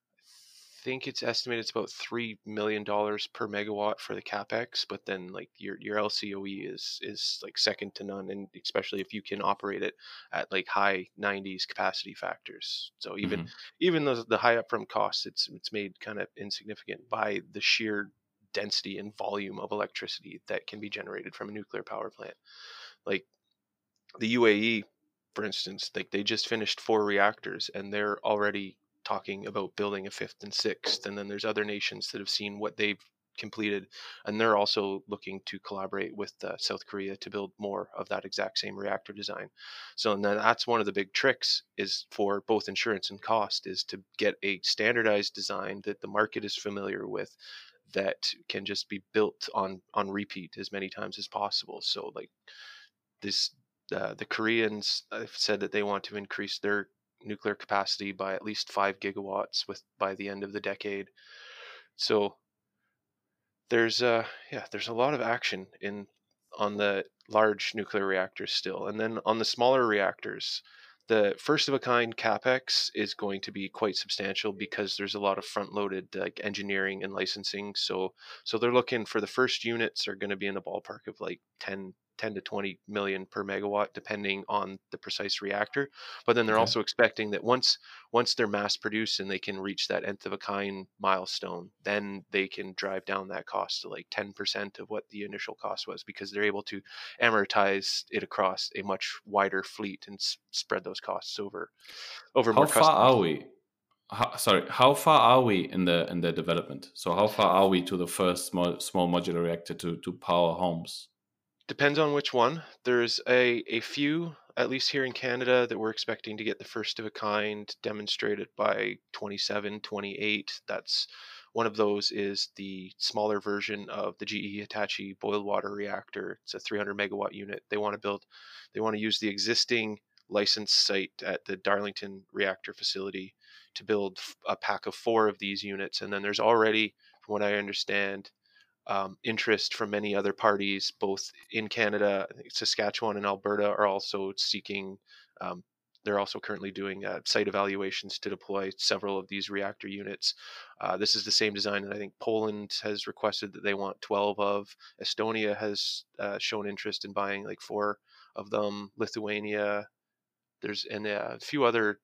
think it's estimated it's about three million dollars per megawatt for the capex, but then like your your L C O E is is like second to none, and especially if you can operate it at like high nineties capacity factors. So even Mm-hmm. even the the high upfront costs, it's it's made kind of insignificant by the sheer density and volume of electricity that can be generated from a nuclear power plant. Like the U A E, for instance, like they just finished four reactors and they're already talking about building a fifth and sixth. And then there's other nations that have seen what they've completed, and they're also looking to collaborate with uh, South Korea to build more of that exact same reactor design. So and then that's one of the big tricks is for both insurance and cost is to get a standardized design that the market is familiar with, that can just be built on on repeat as many times as possible. So like this uh, the Koreans have said that they want to increase their nuclear capacity by at least five gigawatts with by the end of the decade. So there's uh yeah there's a lot of action in on the large nuclear reactors still, and then on the smaller reactors, the first of a kind capex is going to be quite substantial because there's a lot of front loaded like engineering and licensing. So so they're looking for the first units are going to be in the ballpark of like ten ten to twenty million per megawatt depending on the precise reactor. But then they're Okay. also expecting that once once they're mass produced and they can reach that nth of a kind milestone, then they can drive down that cost to like ten percent of what the initial cost was, because they're able to amortize it across a much wider fleet and s- spread those costs over over How more far customers. are we? How, sorry, how far are we in the in the development? So how far are we to the first small small modular reactor to to power homes? Depends on which one. There's a, a few, at least here in Canada, that we're expecting to get the first of a kind demonstrated by twenty-seven, twenty-eight. That's one of those is the smaller version of the G E Hitachi boiled water reactor. It's a three hundred megawatt unit. They want to build, they want to use the existing licensed site at the Darlington reactor facility to build a pack of four of these units. And then there's already, from what I understand, um, interest from many other parties, both in Canada. I think Saskatchewan and Alberta are also seeking. Um, they're also currently doing uh, site evaluations to deploy several of these reactor units. Uh, this is the same design that I think Poland has requested that they want twelve of. Estonia has uh, shown interest in buying like four of them. Lithuania, there's and uh, a few other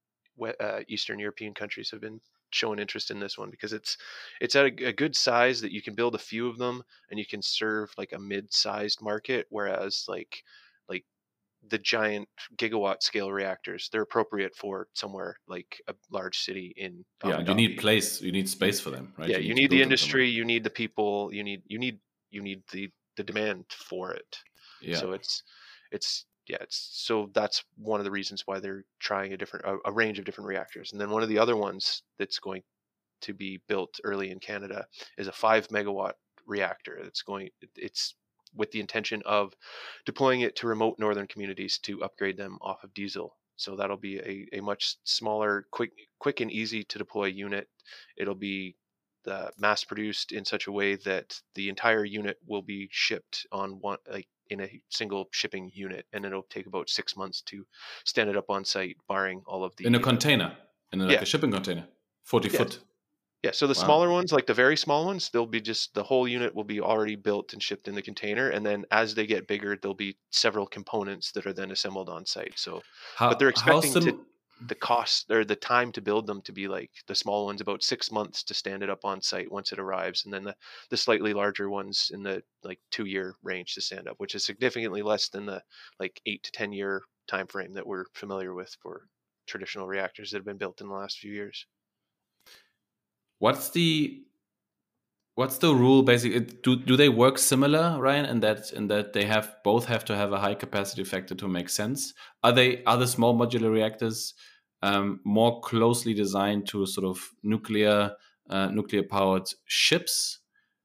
uh, Eastern European countries have been showing interest in this one because it's it's at a, a good size that you can build a few of them and you can serve like a mid-sized market, whereas like like the giant gigawatt scale reactors, they're appropriate for somewhere like a large city in Yeah, Abu and you need Dhabi. place, you need space for them, right? Yeah, You you need to need the build them somewhere. industry, you need the people, you need you need you need the the demand for it. Yeah. So it's it's yeah, it's so that's one of the reasons why they're trying a different a, a range of different reactors. And then one of the other ones that's going to be built early in Canada is a five megawatt reactor. It's going it's with the intention of deploying it to remote northern communities to upgrade them off of diesel. So that'll be a, a much smaller, quick quick and easy to deploy unit. It'll be uh, mass produced in such a way that the entire unit will be shipped on one like in a single shipping unit, and it'll take about six months to stand it up on site, barring all of In a the uh, container, in a, like yeah a shipping container, forty yeah foot. yeah. So the Wow. smaller ones, like the very small ones, they'll be just the whole unit will be already built and shipped in the container, and then as they get bigger, there'll be several components that are then assembled on site. So, but they're How how expecting to sim the cost or the time to build them to be like the small ones about six months to stand it up on site once it arrives, and then the the slightly larger ones in the like two year range to stand up, which is significantly less than the like eight to ten year time frame that we're familiar with for traditional reactors that have been built in the last few years. what's the what's the rule basically? Do do they work similar, Ryan, in that in that they have both have to have a high capacity factor to make sense? Are they are the small modular reactors um, more closely designed to sort of nuclear uh, nuclear powered ships,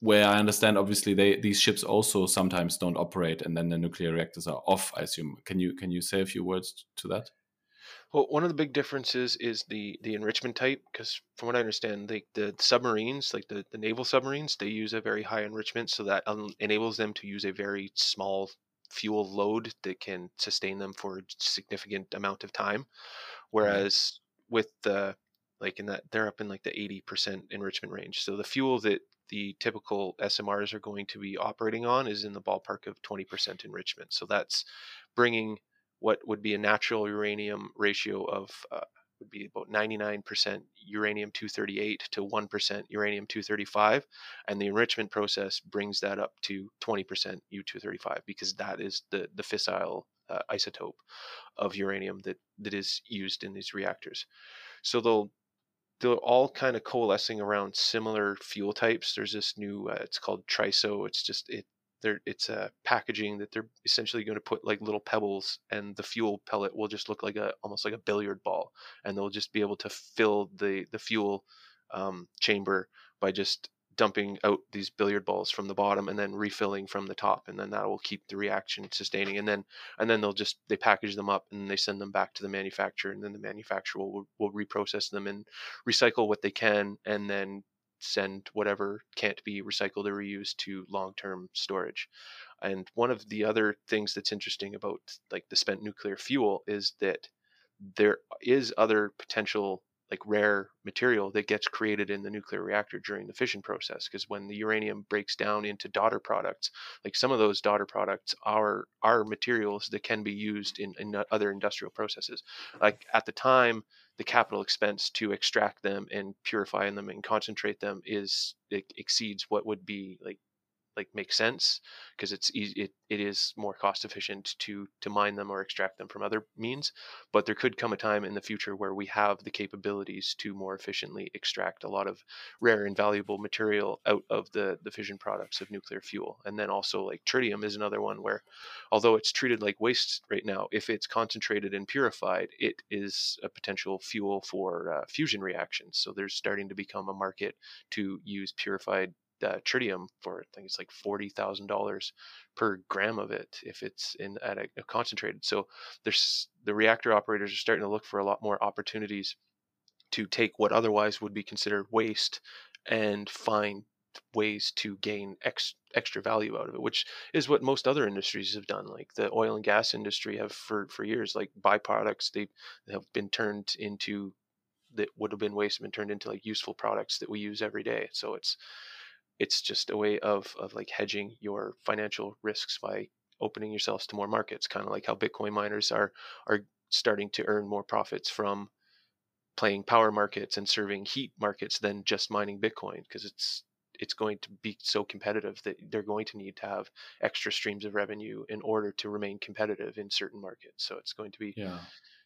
where I understand, obviously, they these ships also sometimes don't operate, and then the nuclear reactors are off, I assume. Can you can you say a few words to that? Well, one of the big differences is the the enrichment type, because from what I understand, the the submarines, like the, the naval submarines, they use a very high enrichment, so that um, enables them to use a very small fuel load that can sustain them for a significant amount of time. Okay. Whereas with the like in that they're up in like the eighty percent enrichment range. So the fuel that the typical S M Rs are going to be operating on is in the ballpark of twenty percent enrichment. So that's bringing what would be a natural uranium ratio of uh, would be about ninety-nine percent uranium two thirty-eight to one percent uranium two thirty-five, and the enrichment process brings that up to twenty percent U two thirty-five, because that is the the fissile uh, isotope of uranium that that is used in these reactors. So they'll they're all kind of coalescing around similar fuel types. There's this new uh, it's called TRISO. It's just it they're it's a packaging that they're essentially going to put like little pebbles, and the fuel pellet will just look like a almost like a billiard ball, and they'll just be able to fill the the fuel um, chamber by just dumping out these billiard balls from the bottom and then refilling from the top, and then that will keep the reaction sustaining. And then and then they'll just they package them up and they send them back to the manufacturer, and then the manufacturer will, will reprocess them and recycle what they can, and then send whatever can't be recycled or reused to long-term storage. And one of the other things that's interesting about like the spent nuclear fuel is that there is other potential like rare material that gets created in the nuclear reactor during the fission process, because when the uranium breaks down into daughter products, like some of those daughter products are are materials that can be used in, in other industrial processes. Like at the time, the capital expense to extract them and purify them and concentrate them is it exceeds what would be like like make sense, because it's easy, it, it is more cost efficient to to mine them or extract them from other means. But there could come a time in the future where we have the capabilities to more efficiently extract a lot of rare and valuable material out of the the fission products of nuclear fuel. And then also like tritium is another one where, although it's treated like waste right now, if it's concentrated and purified, it is a potential fuel for uh, fusion reactions. So there's starting to become a market to use purified uh, tritium for, I think it's like forty thousand dollars per gram of it if it's in at a, a concentrated. So there's the reactor operators are starting to look for a lot more opportunities to take what otherwise would be considered waste and find ways to gain ex, extra value out of it, which is what most other industries have done. Like the oil and gas industry have for, for years, like byproducts, they have been turned into that would have been waste have been turned into like useful products that we use every day. So it's it's just a way of of like hedging your financial risks by opening yourselves to more markets, kind of like how Bitcoin miners are are starting to earn more profits from playing power markets and serving heat markets than just mining Bitcoin, because it's it's going to be so competitive that they're going to need to have extra streams of revenue in order to remain competitive in certain markets. So it's going to be Yeah.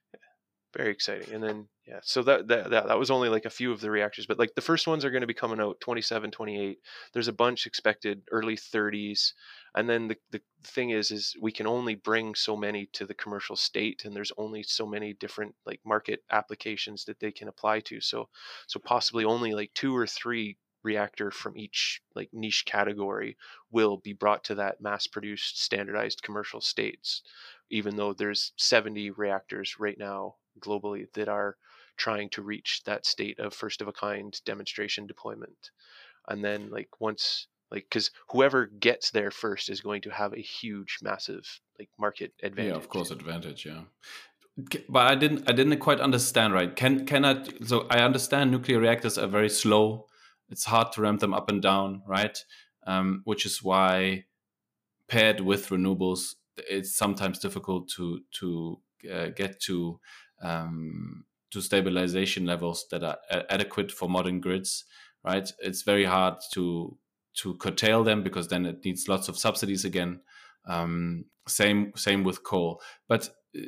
very exciting. And then yeah, so that, that that that was only like a few of the reactors, but like the first ones are going to be coming out twenty-seven, twenty-eight. There's a bunch expected early thirties. And then the, the thing is is we can only bring so many to the commercial state, and there's only so many different like market applications that they can apply to. So so possibly only like two or three reactor from each like niche category will be brought to that mass produced standardized commercial states, even though there's seventy reactors right now globally that are trying to reach that state of first of a kind demonstration deployment. And then like once like because whoever gets there first is going to have a huge massive like market Yeah, of advantage. course, advantage. Yeah. K- But I didn't I didn't quite understand, right? Can can I so I understand nuclear reactors are very slow. It's hard to ramp them up and down, right? Um, which is why paired with renewables, it's sometimes difficult to to uh, get to um, to stabilization levels that are a- adequate for modern grids, right? It's very hard to to curtail them because then it needs lots of subsidies again. Um, same same with coal. But uh,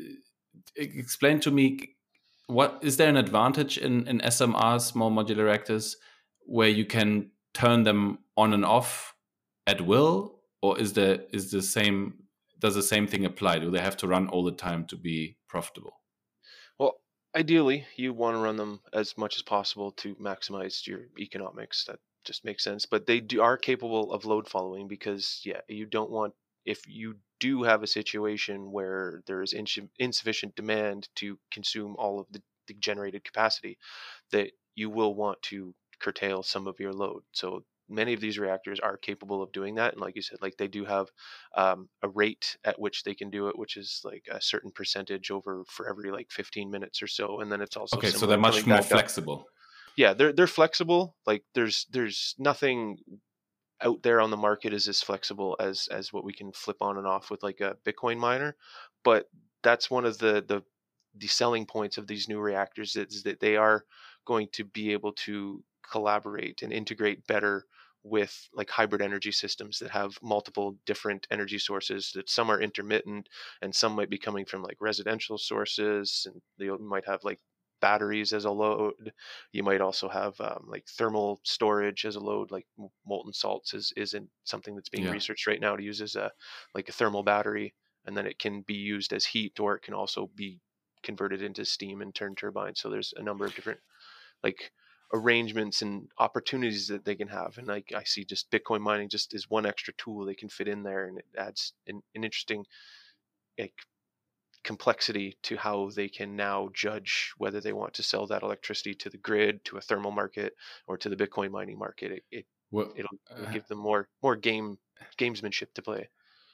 e- explain to me, what is there an advantage in in S M Rs, small modular reactors, where you can turn them on and off at will, or is the is the same does the same thing apply? Do they have to run all the time to be profitable? Well, ideally, you want to run them as much as possible to maximize your economics. That just makes sense. But they do are capable of load following because yeah, you don't want if you do have a situation where there is insu- insufficient demand to consume all of the, the generated capacity, that you will want to curtail some of your load. So many of these reactors are capable of doing that, and like you said, like they do have um, a rate at which they can do it, which is like a certain percentage over for every like fifteen minutes or so, and then it's also Okay, so they're similar much coming more back up. flexible. Yeah, they're they're flexible. Like there's there's nothing out there on the market is as flexible as as what we can flip on and off with like a Bitcoin miner. But that's one of the the the selling points of these new reactors is that they are going to be able to collaborate and integrate better with like hybrid energy systems that have multiple different energy sources, that some are intermittent and some might be coming from like residential sources, and they might have like batteries as a load. You might also have um, like thermal storage as a load, like molten salts is isn't something that's being Yeah. researched right now to use as a like a thermal battery, and then it can be used as heat, or it can also be converted into steam and turn turbines. So there's a number of different like arrangements and opportunities that they can have. And like I see just Bitcoin mining just is one extra tool they can fit in there, and it adds an, an interesting like complexity to how they can now judge whether they want to sell that electricity to the grid, to a thermal market, or to the Bitcoin mining market. It, it Well, it'll, it'll uh, give them more more game gamesmanship to play.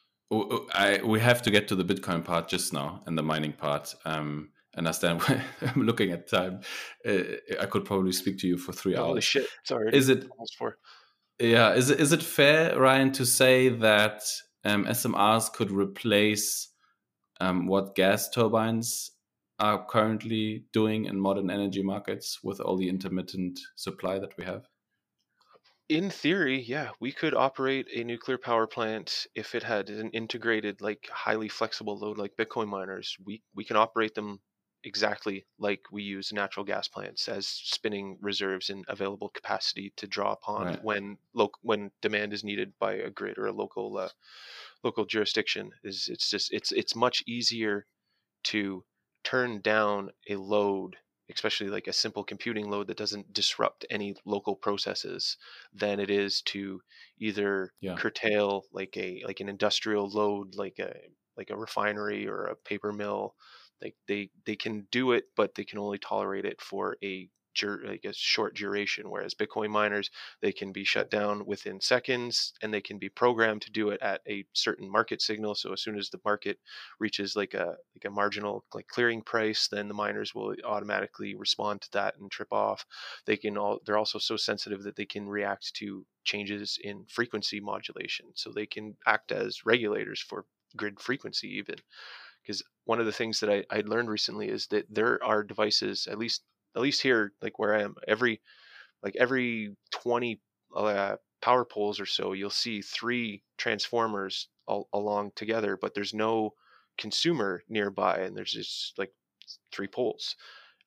I, we have to get to the Bitcoin part just now and the mining part. Um, and as then I'm looking at time, uh, I could probably speak to you for three Holy hours. shit! It's already Is it almost four. Yeah, is it is it fair, Ryan, to say that um, S M Rs could replace um, what gas turbines are currently doing in modern energy markets with all the intermittent supply that we have? In theory, yeah, we could operate a nuclear power plant if it had an integrated, like highly flexible load like Bitcoin miners. We we can operate them exactly like we use natural gas plants as spinning reserves and available capacity to draw upon Right. when loc when demand is needed by a grid or a local uh, local jurisdiction. Is it's just it's it's much easier to turn down a load, especially like a simple computing load that doesn't disrupt any local processes, than it is to either Yeah. curtail like a like an industrial load, like a like a refinery or a paper mill. Like they they can do it, but they can only tolerate it for a dur- like a short duration. Whereas Bitcoin miners, they can be shut down within seconds, and they can be programmed to do it at a certain market signal. So as soon as the market reaches like a like a marginal like clearing price, then the miners will automatically respond to that and trip off. They can all they're also so sensitive that they can react to changes in frequency modulation. So they can act as regulators for grid frequency even. Because one of the things that I, I learned recently is that there are devices, at least at least here, like where I am, every like every twenty uh, power poles or so, you'll see three transformers all along together, but there's no consumer nearby, and there's just like three poles.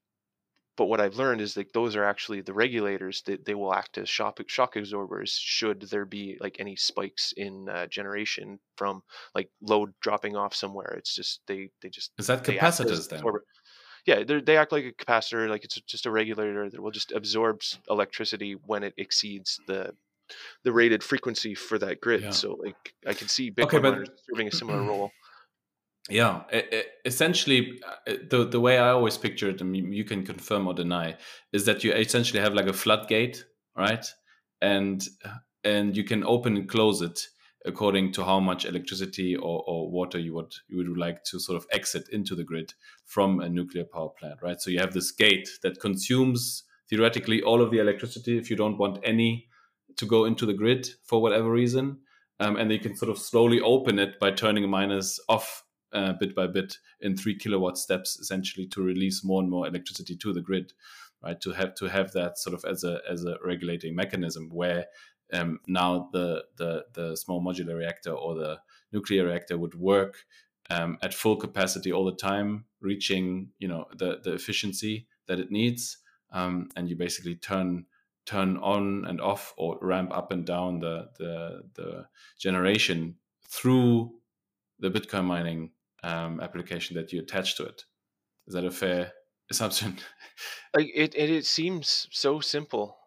But what I've learned is that those are actually the regulators that they will act as shock, shock absorbers should there be like any spikes in uh, generation from like load dropping off somewhere. It's just they they just Is that they act as capacitors then? absorber. Yeah, they they act like a capacitor, like it's just a regulator that will just absorb electricity when it exceeds the the rated frequency for that grid. Yeah. So like I can see Okay, Bitcoin miners but serving a similar role. yeah, e- e- essentially, uh, the the way I always picture it, and you you can confirm or deny, is that you essentially have like a floodgate, right? And and you can open and close it according to how much electricity or, or water you would you would like to sort of exit into the grid from a nuclear power plant, right? So you have this gate that consumes theoretically all of the electricity if you don't want any to go into the grid for whatever reason, um, and you can sort of slowly open it by turning miners off uh, bit by bit in three kilowatt steps, essentially to release more and more electricity to the grid, right? To have to have that sort of as a as a regulating mechanism where um, now the, the the small modular reactor or the nuclear reactor would work um, at full capacity all the time, reaching you know the the efficiency that it needs, um, and you basically turn turn on and off or ramp up and down the the, the generation through the Bitcoin mining um, application that you attach to it. Is that a fair assumption? Like it, it, it seems so simple,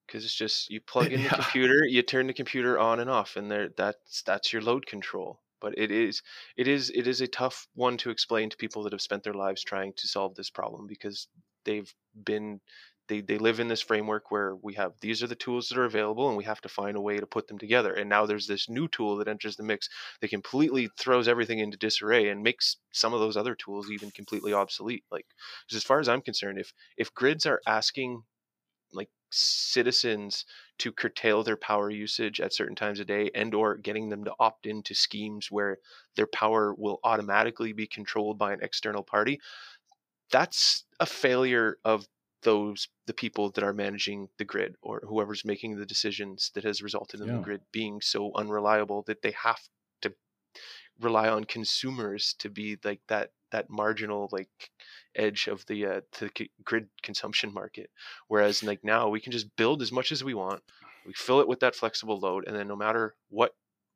because it's just you plug in the Yeah. computer, you turn the computer on and off, and there that's that's your load control. But it is it is it is a tough one to explain to people that have spent their lives trying to solve this problem, because they've been they they live in this framework where we have these are the tools that are available and we have to find a way to put them together. And now there's this new tool that enters the mix that completely throws everything into disarray and makes some of those other tools even completely obsolete. Like, 'cause as far as I'm concerned, if if grids are asking like citizens to curtail their power usage at certain times of day, and or getting them to opt into schemes where their power will automatically be controlled by an external party, that's a failure of those the people that are managing the grid, or whoever's making the decisions, that has resulted in the Yeah. grid being so unreliable that they have to rely on consumers to be like that that marginal like edge of the uh, the c- grid consumption market. Whereas like now we can just build as much as we want, we fill it with that flexible load, and then no matter what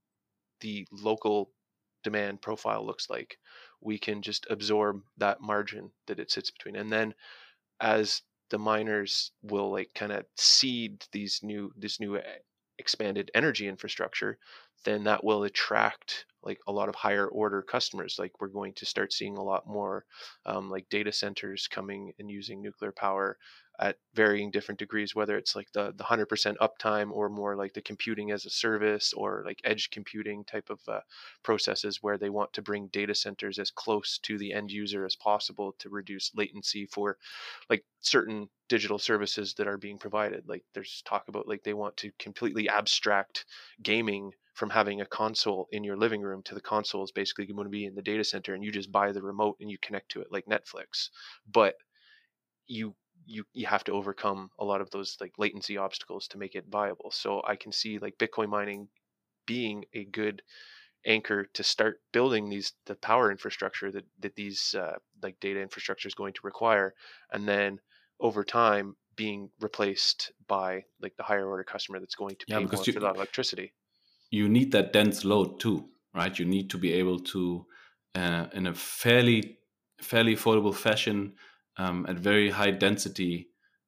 the local demand profile looks like, we can just absorb that margin that it sits between. And then as the miners will like kind of seed these new this new eh, expanded energy infrastructure, then that will attract like a lot of higher order customers. Like we're going to start seeing a lot more um, like data centers coming and using nuclear power at varying different degrees, whether it's like the, the one hundred percent uptime, or more like the computing as a service, or like edge computing type of uh, processes, where they want to bring data centers as close to the end user as possible to reduce latency for like certain digital services that are being provided. Like there's talk about like they want to completely abstract gaming from having a console in your living room, to the console is basically going to be in the data center and you just buy the remote and you connect to it like Netflix. But you you you have to overcome a lot of those like latency obstacles to make it viable. So I can see like Bitcoin mining being a good anchor to start building these the power infrastructure that that these uh, like data infrastructure is going to require, and then over time being replaced by like the higher order customer that's going to Yeah, pay more because for you that electricity. you need that dense load too, right? You need to be able to, uh, in a fairly fairly affordable fashion, um, at very high density,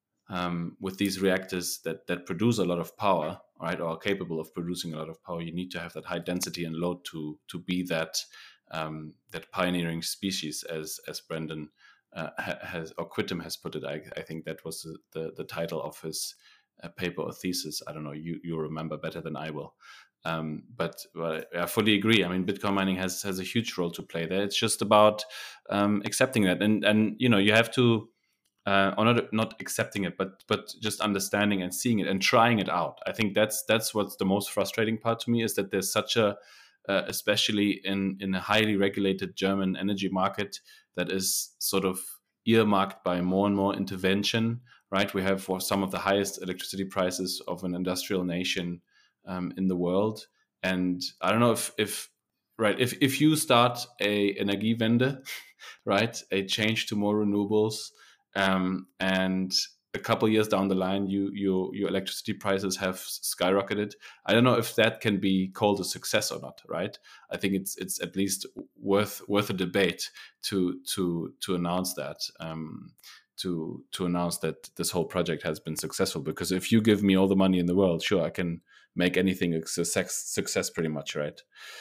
um, with these reactors that that produce a lot of power, right, or are capable of producing a lot of power. You need to have that high density and load to to be that um, that pioneering species, as as Brendan uh, has or Quittem has put it. I, I think that was the, the the title of his uh, paper or thesis. I don't know. You you remember better than I will. Um, but, but I fully agree. I mean, Bitcoin mining has has a huge role to play there. It's just about um, accepting that, and and you know you have to uh, or not not accepting it, but but just understanding and seeing it and trying it out. I think that's that's what's the most frustrating part to me, is that there's such a uh, especially in in a highly regulated German energy market that is sort of earmarked by more and more intervention. Right, we have for some of the highest electricity prices of an industrial nation um, in the world, and I don't know if if right if if you start a Energiewende, right, a change to more renewables, um, and a couple years down the line, you your your electricity prices have skyrocketed. I don't know if that can be called a success or not, right? I think it's it's at least worth worth a debate to to to announce that. Um, to to announce that this whole project has been successful, because if you give me all the money in the world, sure, I can make anything a success, success pretty much, right?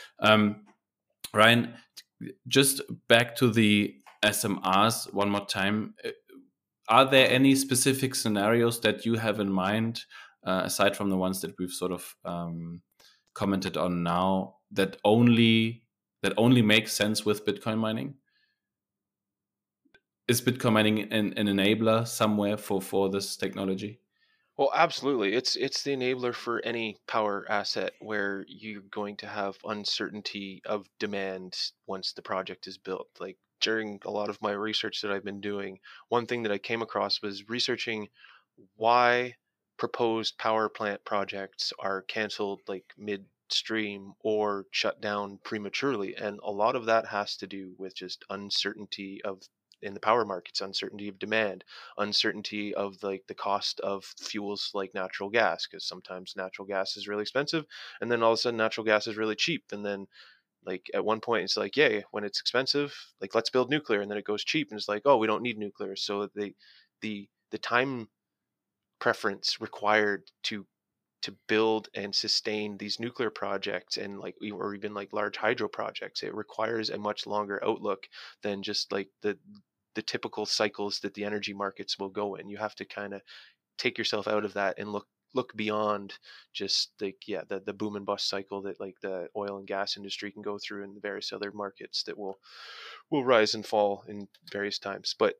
Um, Ryan, just back to the S M Rs one more time. Are there any specific scenarios that you have in mind, uh, aside from the ones that we've sort of um, commented on now, that only that only make sense with Bitcoin mining? Is Bitcoin mining an, an enabler somewhere for for this technology? Well, absolutely. It's it's the enabler for any power asset where you're going to have uncertainty of demand once the project is built. Like during a lot of my research that I've been doing, one thing that I came across was researching why proposed power plant projects are canceled like midstream or shut down prematurely. And a lot of that has to do with just uncertainty of in the power markets, uncertainty of demand, uncertainty of like the cost of fuels like natural gas, because sometimes natural gas is really expensive and then all of a sudden natural gas is really cheap, and then like at one point it's like, yay, when it's expensive, like let's build nuclear, and then it goes cheap and it's like, oh, we don't need nuclear. So the the the time preference required to to build and sustain these nuclear projects, and like e- or even like large hydro projects. It requires a much longer outlook than just like the the typical cycles that the energy markets will go in. You have to kind of take yourself out of that and look look beyond just like yeah the the boom and bust cycle that like the oil and gas industry can go through in the various other markets that will will rise and fall in various times. But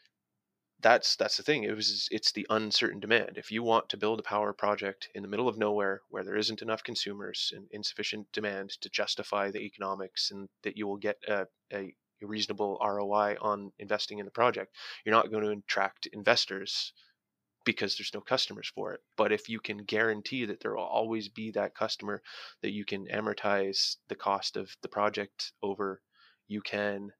that's that's the thing. It was it's the uncertain demand. If you want to build a power project in the middle of nowhere where there isn't enough consumers and insufficient demand to justify the economics, and that you will get a, a reasonable R O I on investing in the project, you're not going to attract investors because there's no customers for it. But if you can guarantee that there will always be that customer, that you can amortize the cost of the project over, you can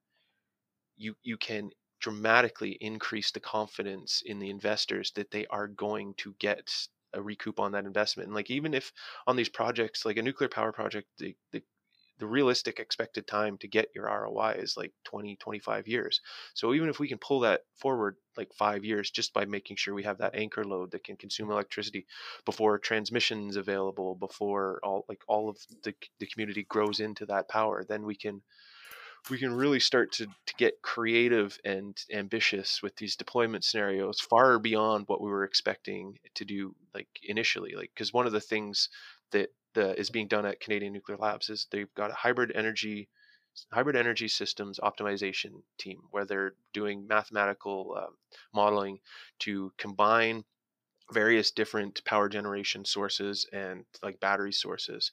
you you can dramatically increase the confidence in the investors that they are going to get a recoup on that investment. And like even if on these projects, like a nuclear power project, the, the the realistic expected time to get your R O I is like twenty, twenty-five years. So even if we can pull that forward like five years just by making sure we have that anchor load that can consume electricity before transmission's available, before all like all of the, the community grows into that power, then we can we can really start to, to get creative and ambitious with these deployment scenarios far beyond what we were expecting to do like initially. Like, because one of the things that the, is being done at Canadian Nuclear Labs is they've got a hybrid energy hybrid energy systems optimization team where they're doing mathematical um, modeling to combine various different power generation sources and like battery sources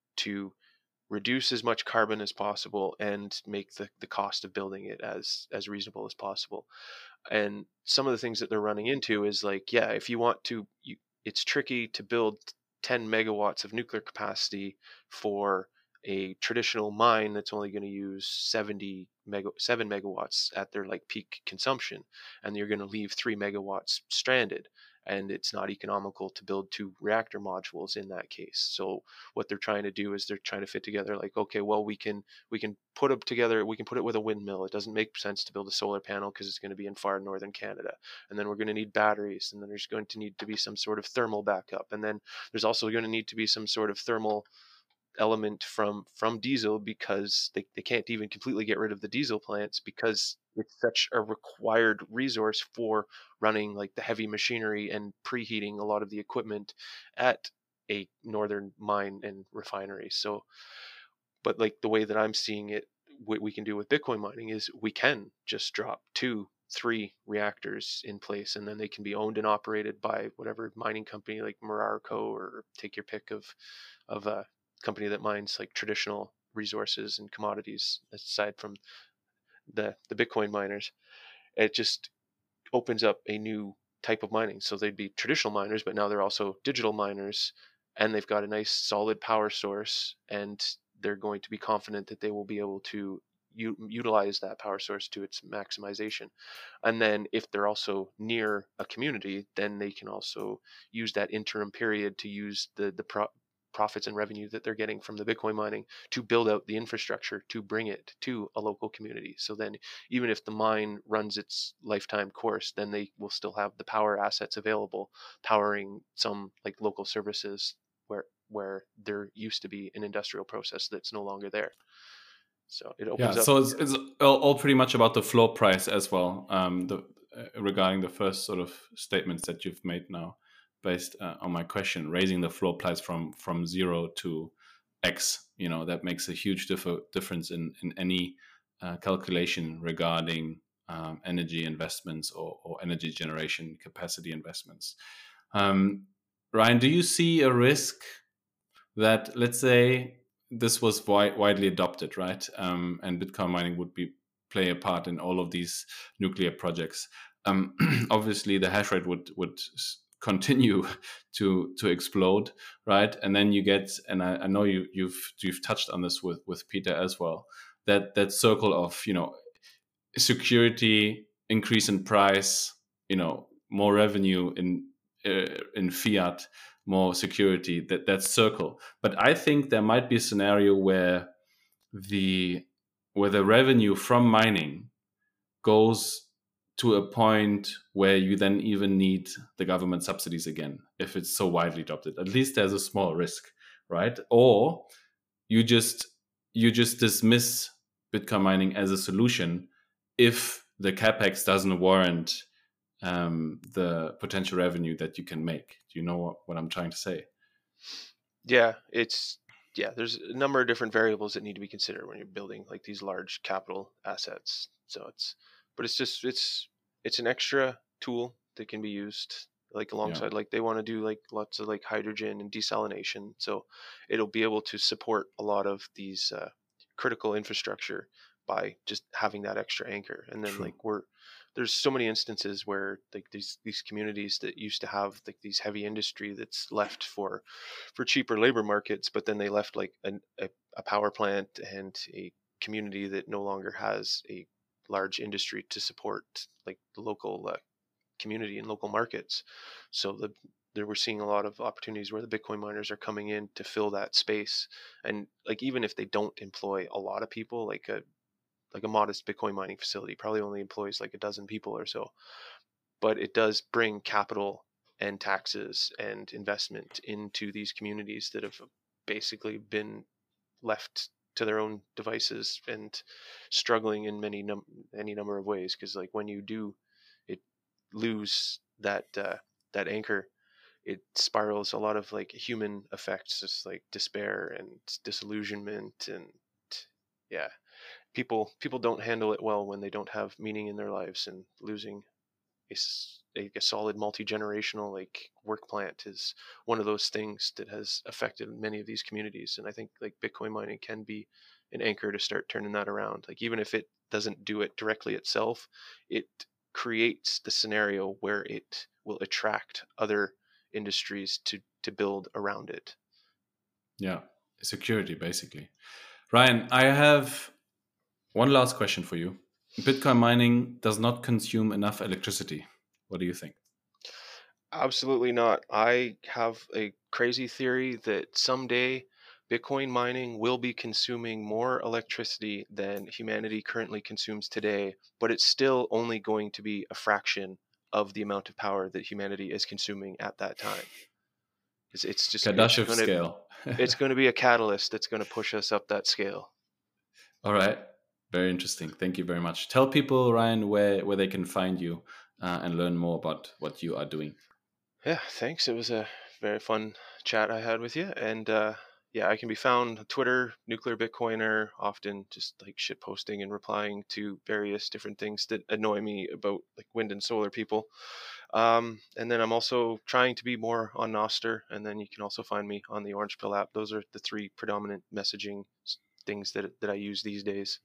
to reduce as much carbon as possible and make the, the cost of building it as as reasonable as possible. And some of the things that they're running into is like, yeah, if you want to, you, it's tricky to build ten megawatts of nuclear capacity for a traditional mine that's only going to use seventy mega, seven megawatts at their like peak consumption, and you're going to leave three megawatts stranded, and it's not economical to build two reactor modules in that case. So what they're trying to do is they're trying to fit together like, okay, well, we can we can put it together, we can put it with a windmill. It doesn't make sense to build a solar panel because it's going to be in far northern Canada, and then we're going to need batteries, and then there's going to need to be some sort of thermal backup, and then there's also going to need to be some sort of thermal element from from diesel, because they, they can't even completely get rid of the diesel plants because it's such a required resource for running like the heavy machinery and preheating a lot of the equipment at a northern mine and refinery. So but like the way that I'm seeing it, what we can do with Bitcoin mining is we can just drop two three reactors in place, and then they can be owned and operated by whatever mining company like Merarco, or take your pick of of a company that mines like traditional resources and commodities aside from the the Bitcoin miners. It just opens up a new type of mining. So they'd be traditional miners, but now they're also digital miners, and they've got a nice solid power source, and they're going to be confident that they will be able to u- utilize that power source to its maximization. And then if they're also near a community, then they can also use that interim period to use the the pro- profits and revenue that they're getting from the Bitcoin mining to build out the infrastructure to bring it to a local community. So then even if the mine runs its lifetime course, then they will still have the power assets available, powering some like local services where where there used to be an industrial process that's no longer there. So it Yeah, opens up. so it's, it's all, all pretty much about the floor price as well, um, the, uh, regarding the first sort of statements that you've made now, based uh, on my question, raising the floor price from from zero to X, you know, that makes a huge differ, difference in, in any uh, calculation regarding um, energy investments or, or energy generation capacity investments. Um, Ryan, do you see a risk that, let's say, this was wi- widely adopted, right? Um, and Bitcoin mining would be play a part in all of these nuclear projects. Um, obviously, the hash rate would would continue to to explode, right? And then you get, and I, I know you you've you've touched on this with with Peter as well. That that circle of, you know, security, increase in price, you know, more revenue in uh, in fiat, more security, that that circle. But I think there might be a scenario where the where the revenue from mining goes to a point where you then even need the government subsidies again, if it's so widely adopted. At least there's a small risk, right? Or you just you just dismiss Bitcoin mining as a solution if the capex doesn't warrant um, the potential revenue that you can make. Do you know what, what I'm trying to say? Yeah, it's yeah. There's a number of different variables that need to be considered when you're building like these large capital assets. So it's, but it's just it's it's an extra tool that can be used like alongside. Yeah. Like they want to do like lots of like hydrogen and desalination, so it'll be able to support a lot of these uh, critical infrastructure by just having that extra anchor. And then True. like we're there's so many instances where like these these communities that used to have like these heavy industry that's left for for cheaper labor markets, but then they left like an, a, a power plant and a community that no longer has a large industry to support like the local uh, community and local markets. So the there we're seeing a lot of opportunities where the Bitcoin miners are coming in to fill that space. And like even if they don't employ a lot of people, like a like a modest Bitcoin mining facility probably only employs like a dozen people or so, but it does bring capital and taxes and investment into these communities that have basically been left to their own devices and struggling in many num- any number of ways. Because like when you do it lose that uh, that anchor, it spirals a lot of like human effects, just like despair and disillusionment, and yeah. People people don't handle it well when they don't have meaning in their lives, and losing a, a, a solid multi-generational like work plant is one of those things that has affected many of these communities. And I think like Bitcoin mining can be an anchor to start turning that around. Like even if it doesn't do it directly itself, it creates the scenario where it will attract other industries to to build around it. Yeah, security basically. Ryan, I have one last question for you. Bitcoin mining does not consume enough electricity. What do you think? Absolutely not. I have a crazy theory that someday Bitcoin mining will be consuming more electricity than humanity currently consumes today, but it's still only going to be a fraction of the amount of power that humanity is consuming at that time. It's, it's just Kardashev it's gonna, scale. It's going to be a catalyst that's going to push us up that scale. All right. Very interesting. Thank you very much. Tell people, Ryan, where, where they can find you uh, and learn more about what you are doing. Yeah, thanks. It was a very fun chat I had with you. And uh, yeah, I can be found on Twitter, Nuclear Bitcoiner, often just like shit posting and replying to various different things that annoy me about like wind and solar people. Um, and then I'm also trying to be more on Nostr. And then you can also find me on the Orange Pill app. Those are the three predominant messaging things that that I use these days.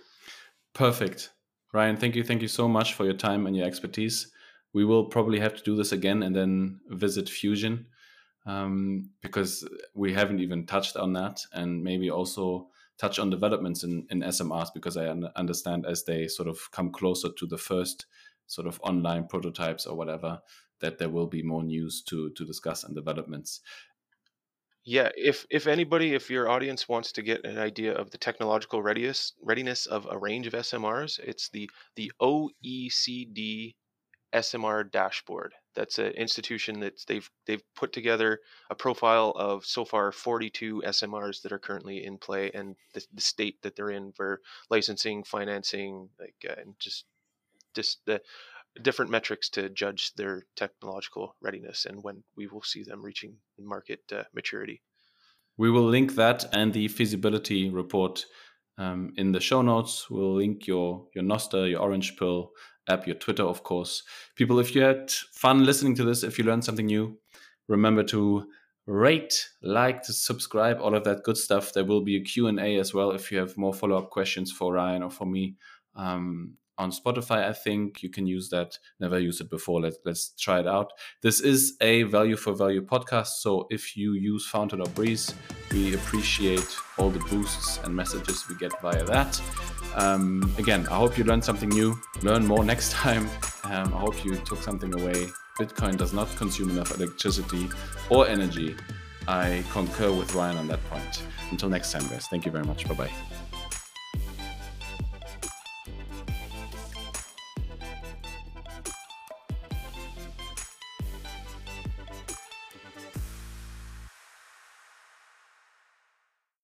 Perfect. Ryan, thank you. Thank you so much for your time and your expertise. We will probably have to do this again and then visit Fusion um, because we haven't even touched on that, and maybe also touch on developments in, in S M Rs, because I un- understand as they sort of come closer to the first sort of online prototypes or whatever, that there will be more news to, to discuss and developments. Yeah, if if anybody, if your audience wants to get an idea of the technological readiness readiness of a range of S M Rs, it's the the O E C D S M R dashboard. That's an institution that they've they've put together a profile of so far forty-two S M Rs that are currently in play, and the, the state that they're in for licensing, financing, like uh, and just just the different metrics to judge their technological readiness and when we will see them reaching market uh, maturity. We will link that and the feasibility report um, in the show notes. We'll link your your Nostr, your Orange Pill app, your Twitter, of course. People, if you had fun listening to this, if you learned something new, remember to rate, like, to subscribe, all of that good stuff. There will be a Q and A as well if you have more follow-up questions for Ryan or for me. Um, on Spotify, I think you can use that. Never used it before. Let's let's try it out. This is a value for value podcast. So if you use Fountain or Breeze, we appreciate all the boosts and messages we get via that. Um, again, I hope you learned something new. Learn more next time. Um, I hope you took something away. Bitcoin does not consume enough electricity or energy. I concur with Ryan on that point. Until next time, guys. Thank you very much. Bye-bye.